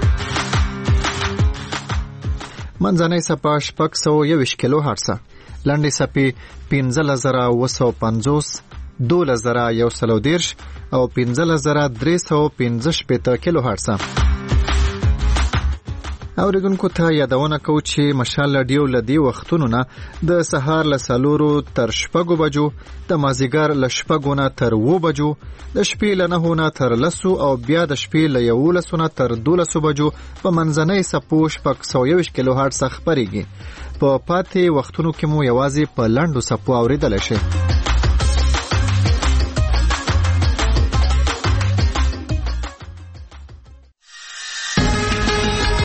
منځنۍ څپه شپږ سوه یوویشت کیلو هرټزه، لنډې څپې پنځلس زره اووه سوه پنځوس، دولس زره یو سل او دېرش او پنځلس زره درې سوه پنځه شپېته کیلو هرټزه. اوریدونکو ته یادونه کوو چې مشال رادیو له دې وختونو نه د سهار له څلورو تر شپږو بجو، د مازدیګر له شپږو نه تر اووه بجو، د شپې له نهو نه تر لسو او بیا د شپې له یولسو نه تر دولسو بجو په منځنۍ څپو شپږ سوه یوویشت کیلو هرټز خپرېږي. په پاتې وختونو کې مو یوازې په لنډو څپو اورېدلی شئ.